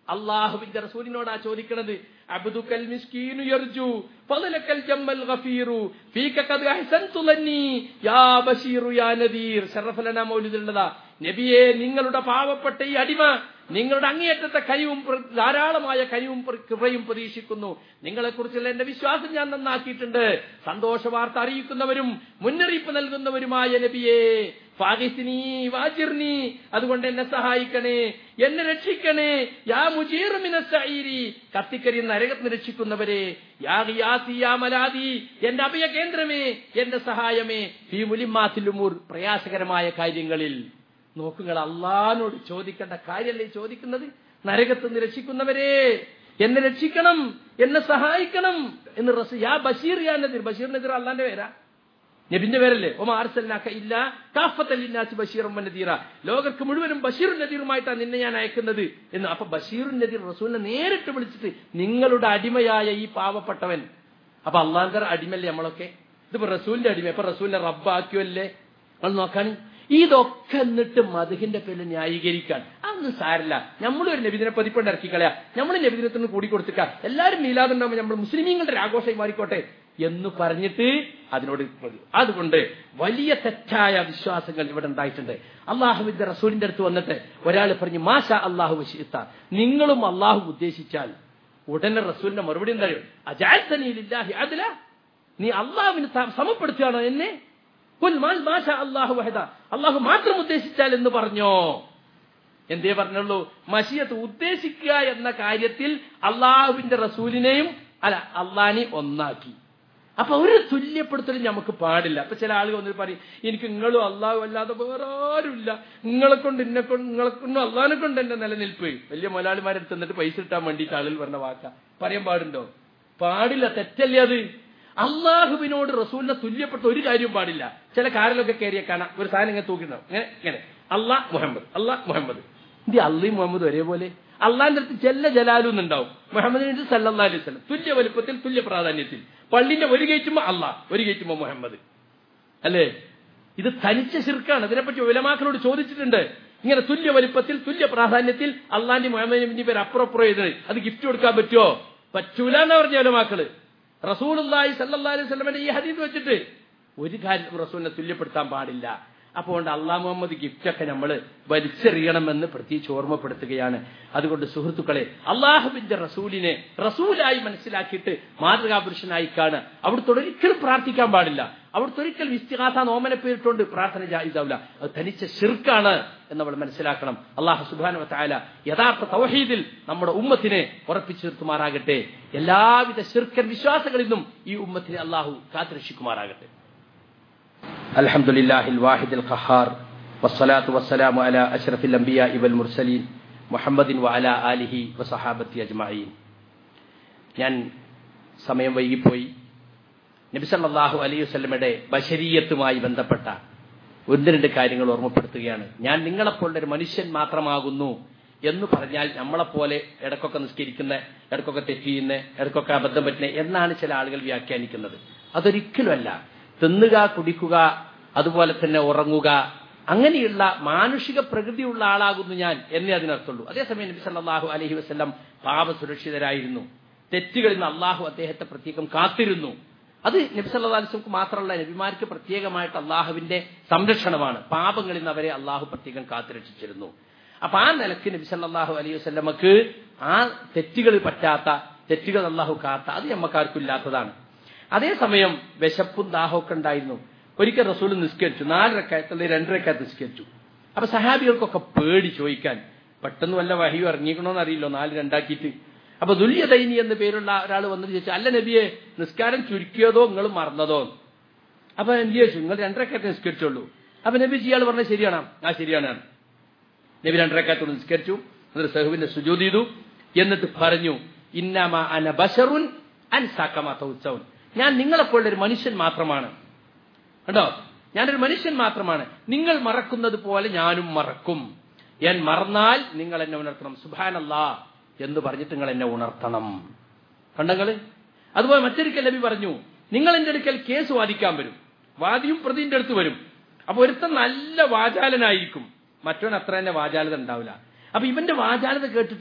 S1: അള്ളാഹുവിന്റെ റസൂലിനോടാ ചോദിക്കണത്. അബ്ദുക്കൽ മിസ്കീനു യർജു ഫളലക്കൽ ജമ്മൽ ഗഫീറു ഫീക ഖദ് അഹ്സൻതു ലന്നി യാ ബശീറു യാ നദീർ. ശറഫലന മൗലിദുള്ളതാ. നബിയെ, നിങ്ങളുടെ പാവപ്പെട്ട ഈ അടിമ നിങ്ങളുടെ അങ്ങേയറ്റത്തെ കനിവും ധാരാളമായ കനിവും കൃപയും പ്രതീക്ഷിക്കുന്നു. നിങ്ങളെക്കുറിച്ചുള്ള എന്റെ വിശ്വാസം ഞാൻ നന്നാക്കിയിട്ടുണ്ട്. സന്തോഷ വാർത്ത അറിയിക്കുന്നവരും മുന്നറിയിപ്പ് നൽകുന്നവരുമായ നബിയെ, ഫാഗിസ്നി വാജിർനി, അതുകൊണ്ട് എന്നെ സഹായിക്കണേ, എന്നെ രക്ഷിക്കണേ. യാ മുജീറു മിനസ് സഈരി, കത്തിക്കരിയുന്ന നരകത്തിന് രക്ഷിക്കുന്നവരെ. യാ ഗിയാസി യാ മലാദി, എന്റെ അഭയ കേന്ദ്രമേ, എന്റെ സഹായമേ. ഫീ മുലിമാത്തിൽ ഉമൂർ, പ്രയാസകരമായ കാര്യങ്ങളിൽ. നോക്കുങ്ങൾ, അള്ളാഹിനോട് ചോദിക്കേണ്ട കാര്യമല്ലേ ചോദിക്കുന്നത്? നരകത്തുനിന്ന് രക്ഷിക്കുന്നവരെ, എന്നെ രക്ഷിക്കണം, എന്നെ സഹായിക്കണം എന്ന് റസൂൽ. യാ ബഷീർ യാ നദീർ. ബഷീർ നദീർ അള്ളാന്റെ പേരാ, നബിന്റെ പേരല്ലേ. ഒമാ അർസൽനാക ഇല്ലാ കാഫത്തൻ ലിന്നാസി ബശീറൻ വനദീറ, ലോകർക്ക് മുഴുവനും ബഷീറും നദീറുമായിട്ടാണ് നിന്നെ ഞാൻ അയക്കുന്നത് എന്ന്. അപ്പൊ ബഷീറും നദീർ റസൂലിനെ നേരിട്ട് വിളിച്ചിട്ട്, നിങ്ങളുടെ അടിമയായ ഈ പാവപ്പെട്ടവൻ. അപ്പൊ അള്ളാന്റെ അടിമല്ലേ നമ്മളൊക്കെ? ഇതിപ്പോ റസൂലിന്റെ അടിമ. അപ്പൊ റസൂലിനെ റബ്ബാക്കിയല്ലേ നമ്മൾ നോക്കാൻ. ഇതൊക്കെ എന്നിട്ട് മദ്ഹിന്റെ പേരിൽ ന്യായീകരിക്കാൻ അതൊന്നും സാരില്ല. നമ്മളൊരു നബിദിന പതിപ്പണ്ട് ഇറക്കിക്കളയാ, നമ്മൾ നബിദിനത്തിന് കൂടി കൊടുത്തിക്ക, എല്ലാവരും മീലാദുണ്ടാവുമ്പോൾ നമ്മൾ മുസ്ലിമീങ്ങളുടെ ആഘോഷമായി മാറിക്കോട്ടെ എന്ന് പറഞ്ഞിട്ട് അതിനോട്. അതുകൊണ്ട് വലിയ തെറ്റായ വിശ്വാസങ്ങൾ ഇവിടെ ഉണ്ടായിട്ടുണ്ട്. അള്ളാഹുവിന്റെ റസൂലിന്റെ അടുത്ത് വന്നിട്ട് ഒരാൾ പറഞ്ഞു, മാഷാ അള്ളാഹു വശീത്ത, നിങ്ങളും അള്ളാഹു ഉദ്ദേശിച്ചാൽ. ഉടനെ റസൂലിന്റെ മറുപടി എന്താ? അജഅൽതനീ ലില്ലാഹി അദ്ല, നീ അള്ളാഹുവിന് സമപ്പെടുത്തുകയാണോ എന്നെ? അള്ളാഹു മാത്രം ഉദ്ദേശിച്ചാൽ എന്ന് പറഞ്ഞോ? എന്തേ പറഞ്ഞുള്ളൂ? മശിയത്ത് ഉദ്ദേശിക്കുക എന്ന കാര്യത്തിൽ അള്ളാഹുവിന്റെ റസൂലിനെയും അല്ല അള്ളാഹിനെ ഒന്നാക്കി. അപ്പൊ ഒരു തുല്യപ്പെടുത്തലും നമുക്ക് പാടില്ല. അപ്പൊ ചില ആളുകൾ വന്നിട്ട് പറയും, എനിക്ക് നിങ്ങളും അള്ളാഹു അല്ലാതെ വേറെ ആരുമില്ല, നിങ്ങളെ കൊണ്ട് എന്നെ കൊണ്ട് നിങ്ങളെ കൊണ്ടും അള്ളാഹിനെ കൊണ്ട് എന്റെ നിലനിൽപ്പ്. വലിയ മുതലാളിമാരെടുത്ത് എന്നിട്ട് പൈസ കിട്ടാൻ വേണ്ടിയിട്ട് ആളുകൾ പറഞ്ഞ വാക്ക പറയാൻ പാടുണ്ടോ? പാടില്ല, തെറ്റല്ലേ അത്. അള്ളാഹുവിനോട് റസൂലിനെ തുല്യപ്പെട്ട ഒരു കാര്യവും പാടില്ല. ചില കാറിലൊക്കെ കയറിയ കാണാം, ഒരു സാധനം ഇങ്ങനെ തൂക്കിണ്ടാവും, ഇങ്ങനെ ഇങ്ങനെ അള്ളാഹ് മുഹമ്മദ് അള്ളാഹ് മുഹമ്മദ്. ഇത് അള്ളയും മുഹമ്മദ് ഒരേപോലെ. അള്ളാഹിന്റെ അടുത്ത് ജല്ല ജലാലും ഉണ്ടാവും, മുഹമ്മദിന്റെ സല്ലല്ലാഹു അലൈഹി വസല്ലം തുല്യ വലുപ്പത്തിൽ തുല്യ പ്രാധാന്യത്തിൽ. പള്ളിന്റെ ഒരു ഗേറ്റുമ്പോ അള്ളാഹ്, ഒരു ഗേറ്റുമ്പോ മുഹമ്മദ്, അല്ലേ? ഇത് തനിച്ച ശിർക്കാണ്. ഇതിനെപ്പറ്റി ഉലമാക്കളോട് ചോദിച്ചിട്ടുണ്ട്. ഇങ്ങനെ തുല്യ വലുപ്പത്തിൽ തുല്യ പ്രാധാന്യത്തിൽ അള്ളാഹിന്റെ മുഹമ്മദിന്റെ പേര് അപ്പുറം അപ്പുറം എഴുതുന്നത്, അത് ഗിഫ്റ്റ് കൊടുക്കാൻ പറ്റുമോ? പറ്റൂല എന്ന് പറഞ്ഞ ഉലമാക്കള്. റസൂലുള്ളാഹി സ്വല്ലല്ലാഹു അലൈഹി വസല്ലമയുടെ ഈ ഹദീസ് വെച്ചിട്ട് ഒരു കാര്യത്തിലും റസൂലിനെ തുല്യപ്പെടുത്താൻ പാടില്ല. അപ്പോൾ അള്ളാഹ് മുഹമ്മദ് ഗിഫ്റ്റൊക്കെ നമ്മൾ വലിച്ചെറിയണമെന്ന് പ്രത്യേകിച്ച് ഓർമ്മപ്പെടുത്തുകയാണ്. അതുകൊണ്ട് സുഹൃത്തുക്കളെ, അള്ളാഹുവിന്റെ റസൂലിനെ റസൂലായി മനസ്സിലാക്കിയിട്ട് മാതൃകാപുരുഷനായി കാണുക. അവിടുത്തെ ഒരിക്കലും പ്രാർത്ഥിക്കാൻ പാടില്ല. അവിടുത്തെ ഒരിക്കലും ഇസ്തിഗാസ നോമന പേരിട്ടുകൊണ്ട് പ്രാർത്ഥന ജായിസാവില്ല. അത് തനിച്ച ശിർക്കാണ് എന്ന് നമ്മൾ മനസ്സിലാക്കണം. അള്ളാഹു സുബ്ഹാനഹു വ തആല യഥാർത്ഥ തൗഹീദിൽ നമ്മുടെ ഉമ്മത്തിനെ ഉറപ്പിച്ചു നിർത്തുമാറാകട്ടെ. എല്ലാവിധ ശിർക്കൻ വിശ്വാസങ്ങളിൽ നിന്നും ഈ ഉമ്മത്തിനെ അള്ളാഹു കാത്തുരക്ഷിക്കുമാറാകട്ടെ. അൽഹംദുലില്ലാഹിൽ വാഹിദിൽ ഖഹാർ വസ്സലാത്തു വസ്സലാമു അലാ അശ്റഫിൽ അംബിയാഇ വൽ മുർസലീൻ മുഹമ്മദിൻ വഅലാ ആലിഹി വസഹാബത്തി അജ്മഈൻ. ഞാൻ സമയം വൈകിപ്പോയി. നബി സല്ലല്ലാഹു അലൈഹി വസല്ലമയുടെ ബശരീയത്തുമായി ബന്ധപ്പെട്ട ഒന്ന് രണ്ട് കാര്യങ്ങൾ ഓർമ്മപ്പെടുത്തുകയാണ്. ഞാൻ നിങ്ങളെപ്പോലുള്ള ഒരു മനുഷ്യൻ മാത്രമാകുന്നു എന്ന് പറഞ്ഞാൽ നമ്മളെപ്പോലെ ഇടക്കൊക്കെ നിസ്കരിക്കുന്ന, ഇടക്കൊക്കെ തെറ്റ് ചെയ്യുന്ന, ഇടക്കൊക്കെ അബദ്ധം പറ്റുന്ന എന്നാണ് ചില ആളുകൾ വ്യാഖ്യാനിക്കുന്നത്. അതൊരിക്കലുമല്ല. തിന്നുക, കുടിക്കുക, അതുപോലെ തന്നെ ഉറങ്ങുക, അങ്ങനെയുള്ള മാനുഷിക പ്രകൃതിയുള്ള ആളാകുന്നു ഞാൻ എന്നേ അതിനർത്ഥമുള്ളൂ. അതേസമയം നബി സല്ലല്ലാഹു അലൈഹി വസല്ലം പാപസുരക്ഷിതരായിരുന്നു. തെറ്റുകളിൽ നിന്ന് അള്ളാഹു അദ്ദേഹത്തെ പ്രത്യേകം കാത്തിരുന്നു. അത് നബി സല്ലല്ലാഹു അലൈഹി വസല്ലം മാത്രമല്ല, നബിമാർക്ക് പ്രത്യേകമായിട്ട് അള്ളാഹുവിന്റെ സംരക്ഷണമാണ്. പാപങ്ങളിൽ നിന്ന് അവരെ അള്ളാഹു പ്രത്യേകം കാത്തുരക്ഷിച്ചിരുന്നു. അപ്പൊ ആ നിലയ്ക്ക് നബി സല്ലല്ലാഹു അലൈഹി വസല്ലമക്ക് ആ തെറ്റുകൾ പറ്റാത്ത, തെറ്റുകൾ അള്ളാഹു കാത്ത, അത് നമ്മക്കാർക്കും ഇല്ലാത്തതാണ്. അതേസമയം വിശപ്പും ദാഹമൊക്കെ ഉണ്ടായിരുന്നു. ഒരിക്കൽ റസൂൽ നിസ്കരിച്ചു, നാല് റക്അത്ത് അല്ലെങ്കിൽ രണ്ട് റക്അത്ത് നിസ്കരിച്ചു. അപ്പൊ സഹാബികൾക്കൊക്കെ പേടി ചോദിക്കാൻ, പെട്ടെന്ന് വല്ല വഹിയും ഇറങ്ങിക്കണോന്ന് അറിയില്ലോ, നാല് രണ്ടാക്കിയിട്ട്. അപ്പൊ ദുല്യദൈനി എന്ന പേരുള്ള ഒരാൾ വന്നിട്ട് ചോദിച്ചു, അല്ല നബിയെ, നിസ്കാരം ചുരുക്കിയതോ നിങ്ങൾ മറന്നതോ? അപ്പൊ എന്ത് ചോദിച്ചു? നിങ്ങൾ രണ്ടരക്കത്ത് നിസ്കരിച്ചുള്ളൂ. അപ്പൊ നബി ഇയാൾ പറഞ്ഞത് ശരിയാണോ? ആ ശരിയാണ്. നബി രണ്ടരക്കത്തോട് നിസ്കരിച്ചു, എന്നിട്ട് സഹുവിന്റെ സുജൂദ് ചെയ്തു. എന്നിട്ട് പറഞ്ഞു, ഇന്നമാ അന ബശറുൻ അൻസാ കമാ തൗസൗൻ, ഞാൻ നിങ്ങളെപ്പോലുള്ള ഒരു മനുഷ്യൻ മാത്രമാണ്. കണ്ടോ, ഞാനൊരു മനുഷ്യൻ മാത്രമാണ്. നിങ്ങൾ മറക്കുന്നത് പോലെ ഞാനും മറക്കും. ഞാൻ മറന്നാൽ നിങ്ങൾ എന്നെ ഉണർത്തണം. സുബ്ഹാനല്ലാഹ് എന്ന് പറഞ്ഞിട്ട് നിങ്ങൾ എന്നെ ഉണർത്തണം. കണ്ടങ്ങള്. അതുപോലെ മറ്റൊരിക്കൽ നബി പറഞ്ഞു, നിങ്ങൾ എന്റെ അടുക്കൽ കേസ് വാദിക്കാൻ വരും, വാദിയും പ്രതിന്റെ അടുത്ത് വരും. അപ്പൊ ഒരുത്തൻ നല്ല വാചാലനായിരിക്കും, മറ്റവൻ അത്ര തന്നെ വാചാലത ഉണ്ടാവില്ല. അപ്പൊ ഇവന്റെ വാചാലത കേട്ടിട്ട്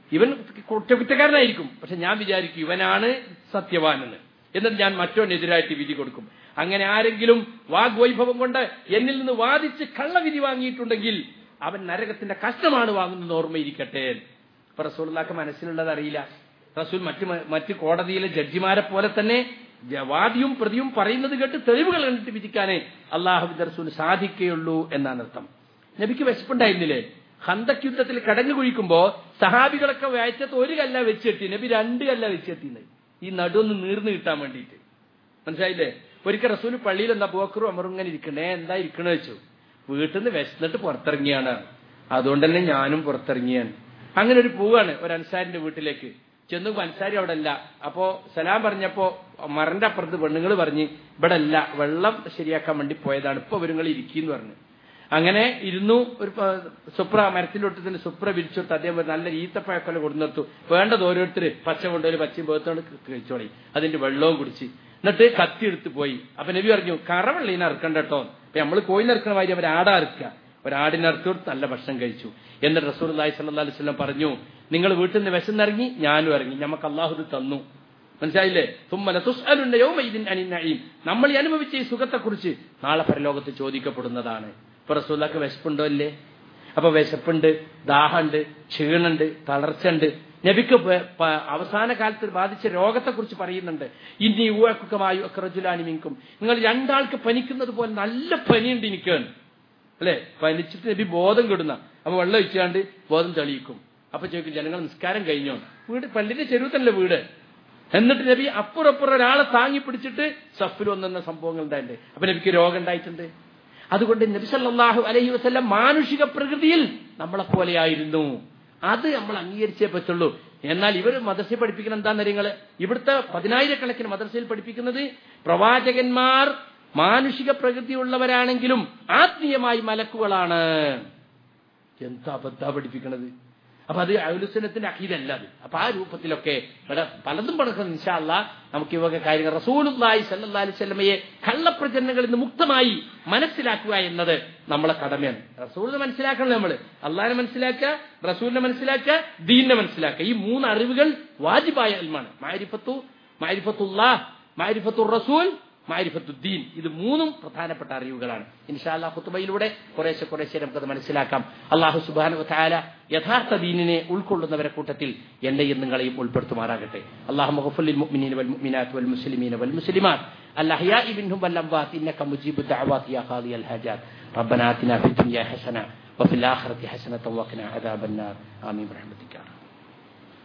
S1: ഇവൻ കുറ്റക്കാരനായിരിക്കും, പക്ഷെ ഞാൻ വിചാരിക്കും ഇവനാണ് സത്യവാനെന്ന്, എന്നിട്ട് ഞാൻ മറ്റോനെതിരായിട്ട് വിധി കൊടുക്കും. അങ്ങനെ ആരെങ്കിലും വാഗ്വൈഭവം കൊണ്ട് എന്നിൽ നിന്ന് വാദിച്ച് കള്ളവിധി വാങ്ങിയിട്ടുണ്ടെങ്കിൽ അവൻ നരകത്തിന്റെ കഷ്ടമാണ് വാങ്ങുന്നത് ഓർമ്മയിരിക്കട്ടെ. ഇപ്പൊ റസൂലുള്ളാഹിക്ക് മനസ്സിലുള്ളത് അറിയില്ല. റസൂൽ മറ്റ് മറ്റ് കോടതിയിലെ ജഡ്ജിമാരെ പോലെ തന്നെ വാദിയും പ്രതിയും പറയുന്നത് കേട്ട് തെളിവുകൾ കണ്ടിട്ട് വിധിക്കാനേ അള്ളാഹുവിന്റെ റസൂൽ സാധിക്കുകയുള്ളൂ എന്നാണ് അർത്ഥം. നബിക്ക് വിശപ്പുണ്ടായിരുന്നില്ലേ? ഖന്തക് യുദ്ധത്തിൽ കടഞ്ഞു കുഴിക്കുമ്പോ സഹാബികളൊക്കെ വയറ്റത്ത് ഒരു കല്ല വെച്ചെത്തി, നബി രണ്ട് കല്ല വെച്ചെത്തിന്ന് ഈ നടുവൊന്ന് നീർന്നു കിട്ടാൻ വേണ്ടിയിട്ട്. മനസ്സിലായില്ലേ? ഒരിക്കൽ റസൂൽ പള്ളിയിൽ എന്താ ബക്കറും അമറും ഇങ്ങനെ ഇരിക്കണേ, എന്താ ഇരിക്കണ വെച്ചു. വീട്ടിൽ നിന്ന് വിശന്നിട്ട് പുറത്തിറങ്ങിയാണ്, അതുകൊണ്ട് തന്നെ ഞാനും പുറത്തിറങ്ങിയാണ്. അങ്ങനെ ഒരു പോവാണ് ഒരു അൻസാരിന്റെ വീട്ടിലേക്ക്. ചെന്നു അൻസാരി അവിടെ അല്ല. അപ്പോ സലാം പറഞ്ഞപ്പോ മറന്റെ അപ്പുറത്ത് പെണ്ണുങ്ങൾ പറഞ്ഞ് ഇവിടെ അല്ല, വെള്ളം ശരിയാക്കാൻ വേണ്ടി പോയതാണ്, ഇപ്പൊ ഇവരുങ്ങൾ ഇരിക്കുന്നു പറഞ്ഞു. അങ്ങനെ ഇരുന്നു. ഒരു സുപ്ര മരത്തിലൊട്ടത്തിന് സുപ്ര വിരിച്ചോട്ട് അദ്ദേഹം നല്ല ഈത്തപ്പഴക്കൊല കൊടുത്തു. വേണ്ടത് ഓരോരുത്തര് പച്ച കൊണ്ടുപോയി പച്ചയും പോകത്തോണ്ട് കഴിച്ചോളി, അതിന്റെ വെള്ളവും കുടിച്ച് എന്നിട്ട് കത്തി എടുത്ത് പോയി. അപ്പൊ നബി പറഞ്ഞു കറവെള്ളീനെ അറുക്കണ്ട കേട്ടോ. അപ്പൊ നമ്മള് കോയിനെ അറുക്കണ മാതിരി അവർ ആടാ അറുക്കുക. ഒരാടിനെ അറുത്തു കൊടുത്ത് നല്ല ഭക്ഷണം കഴിച്ചു. എന്നിട്ട് റസൂലുള്ളാഹി സ്വല്ലല്ലാഹു അലൈഹി വസല്ലം പറഞ്ഞു, നിങ്ങൾ വീട്ടിൽ നിന്ന് വിശന്നിറങ്ങി, ഞാനും ഇറങ്ങി, നമുക്ക് അള്ളാഹു തന്നു. മനസ്സിലായില്ലേ? തുമ്മല തുസ്അലുന്ന യൗമഇദിൻ അനിൻ നഈം. നമ്മൾ അനുഭവിച്ച ഈ സുഖത്തെക്കുറിച്ച് നാളെ പരലോകത്ത് ചോദിക്കപ്പെടുന്നതാണ്. ഇപ്പൊ റസൂലുള്ളാഹിക്ക് വിശപ്പുണ്ടോ അല്ലേ? അപ്പൊ വിശപ്പുണ്ട്, ദാഹമുണ്ട്, ക്ഷീണുണ്ട്, തളർച്ചയുണ്ട്. നബിക്ക് അവസാന കാലത്ത് ബാധിച്ച രോഗത്തെക്കുറിച്ച് പറയുന്നുണ്ട്. ഇനി ഊഴക്കുമായി റജുലാനി മിൻകും, നിങ്ങൾ രണ്ടാൾക്ക് പനിക്കുന്നത് പോലെ നല്ല പനിയുണ്ട് എനിക്ക് അല്ലെ. പനിച്ചിട്ട് നബി ബോധം കെടുന്ന, അപ്പൊ വെള്ളം ഒഴിച്ചാണ്ട് ബോധം തെളിയിക്കും. അപ്പൊ ചോദിക്കും ജനങ്ങൾ നിസ്കാരം കഴിഞ്ഞോ? വീട് പള്ളിന്റെ ചെരുവത്തല്ലേ വീട്. എന്നിട്ട് നബി അപ്പുറപ്പുറം ഒരാളെ താങ്ങി പിടിച്ചിട്ട് സഫിൽ വന്നെന്ന സംഭവങ്ങൾ ഉണ്ടായിട്ടുണ്ട്. അപ്പൊ നബിക്ക് രോഗം ഉണ്ടായിട്ടുണ്ട്. അതുകൊണ്ട് നബി സല്ലല്ലാഹു അലൈഹി വസല്ലം മാനുഷിക പ്രകൃതിയിൽ നമ്മളെ പോലെയായിരുന്നു. അത് നമ്മൾ അംഗീകരിച്ചേ പറ്റുള്ളൂ. എന്നാൽ ഇവർ മദ്രസയിൽ പഠിപ്പിക്കുന്ന എന്താണെന്ന് നിങ്ങള്, ഇവിടുത്തെ പതിനായിരക്കണക്കിന് മദ്രസയിൽ പഠിപ്പിക്കുന്നത് പ്രവാചകന്മാർ മാനുഷിക പ്രകൃതിയുള്ളവരാണെങ്കിലും ആത്മീയമായി മലക്കുകളാണ്. എന്താ അബദ്ധാ പഠിപ്പിക്കണത്? അപ്പൊ അത് അഹ്ലുസുന്നത്തിന്റെ അഖീദല്ല അത്. അപ്പൊ ആ രൂപത്തിലൊക്കെ ഇവിടെ പലതും പഠിക്കണം. ഇൻഷാ അല്ലാഹ് നമുക്ക് ഇവയൊക്കെ കാര്യങ്ങൾ റസൂലുള്ളാഹി സ്വല്ലല്ലാഹു അലൈഹി വസല്ലമയെ കള്ളപ്രചരണങ്ങളിൽ നിന്ന് മുക്തമായി മനസ്സിലാക്കുക എന്നത് നമ്മളെ കടമയാണ്. റസൂലിനെ മനസ്സിലാക്കണം, നമ്മള് അള്ളാഹിനെ മനസ്സിലാക്കുക, റസൂലിനെ മനസ്സിലാക്കുക, ദീനിനെ മനസ്സിലാക്കുക. ഈ മൂന്ന് അറിവുകൾ വാജിബായ ഇൽമാണ്. മഅരിഫത്തു മഅരിഫത്തുല്ലാഹ്, മഅരിഫത്തുർ റസൂൽ, മഅരിഫത്തുദ്ദീൻ. ഇത് മൂന്നും പ്രധാനപ്പെട്ട അറിവുകളാണ്. ഇൻഷാ അല്ലാഹ് ഖുതുബയിലൂടെ കുറേശ്ശെ കുറേശ്ശെ നമുക്കത് മനസ്സിലാക്കാം. അല്ലാഹു സുബ്ഹാനഹു വ തആല യഥാർത്ഥ ദീനിനെ ഉൾക്കൊള്ളുന്നവരെ കൂട്ടത്തിൽ എന്നെയും നിങ്ങളെയും ഉൾപ്പെടുത്തുമാറാകട്ടെ. അല്ലാഹുമ്മ ഗ്ഫിർ ലിൽ മുഅ്മിനീന വൽ മുഅ്മിനാത്ത് വൽ മുസ്ലിമീന വൽ മുസ്ലിമാത്ത് അൽഅഹ്യാഇ മിൻഹും വൽ അംവാത്ത് ഇന്നക മുജീബുദ് ദഅവാതി യാ ഖാദിയൽ ഹാജാത്ത്. റബ്ബനാ ആതിനാ ഫിദ് ദുനിയാ ഹസന വഫിൽ ആഖിറതി ഹസനത വഖിനാ അദാബന്നാർ. ആമീൻ ബിറഹ്മതിക.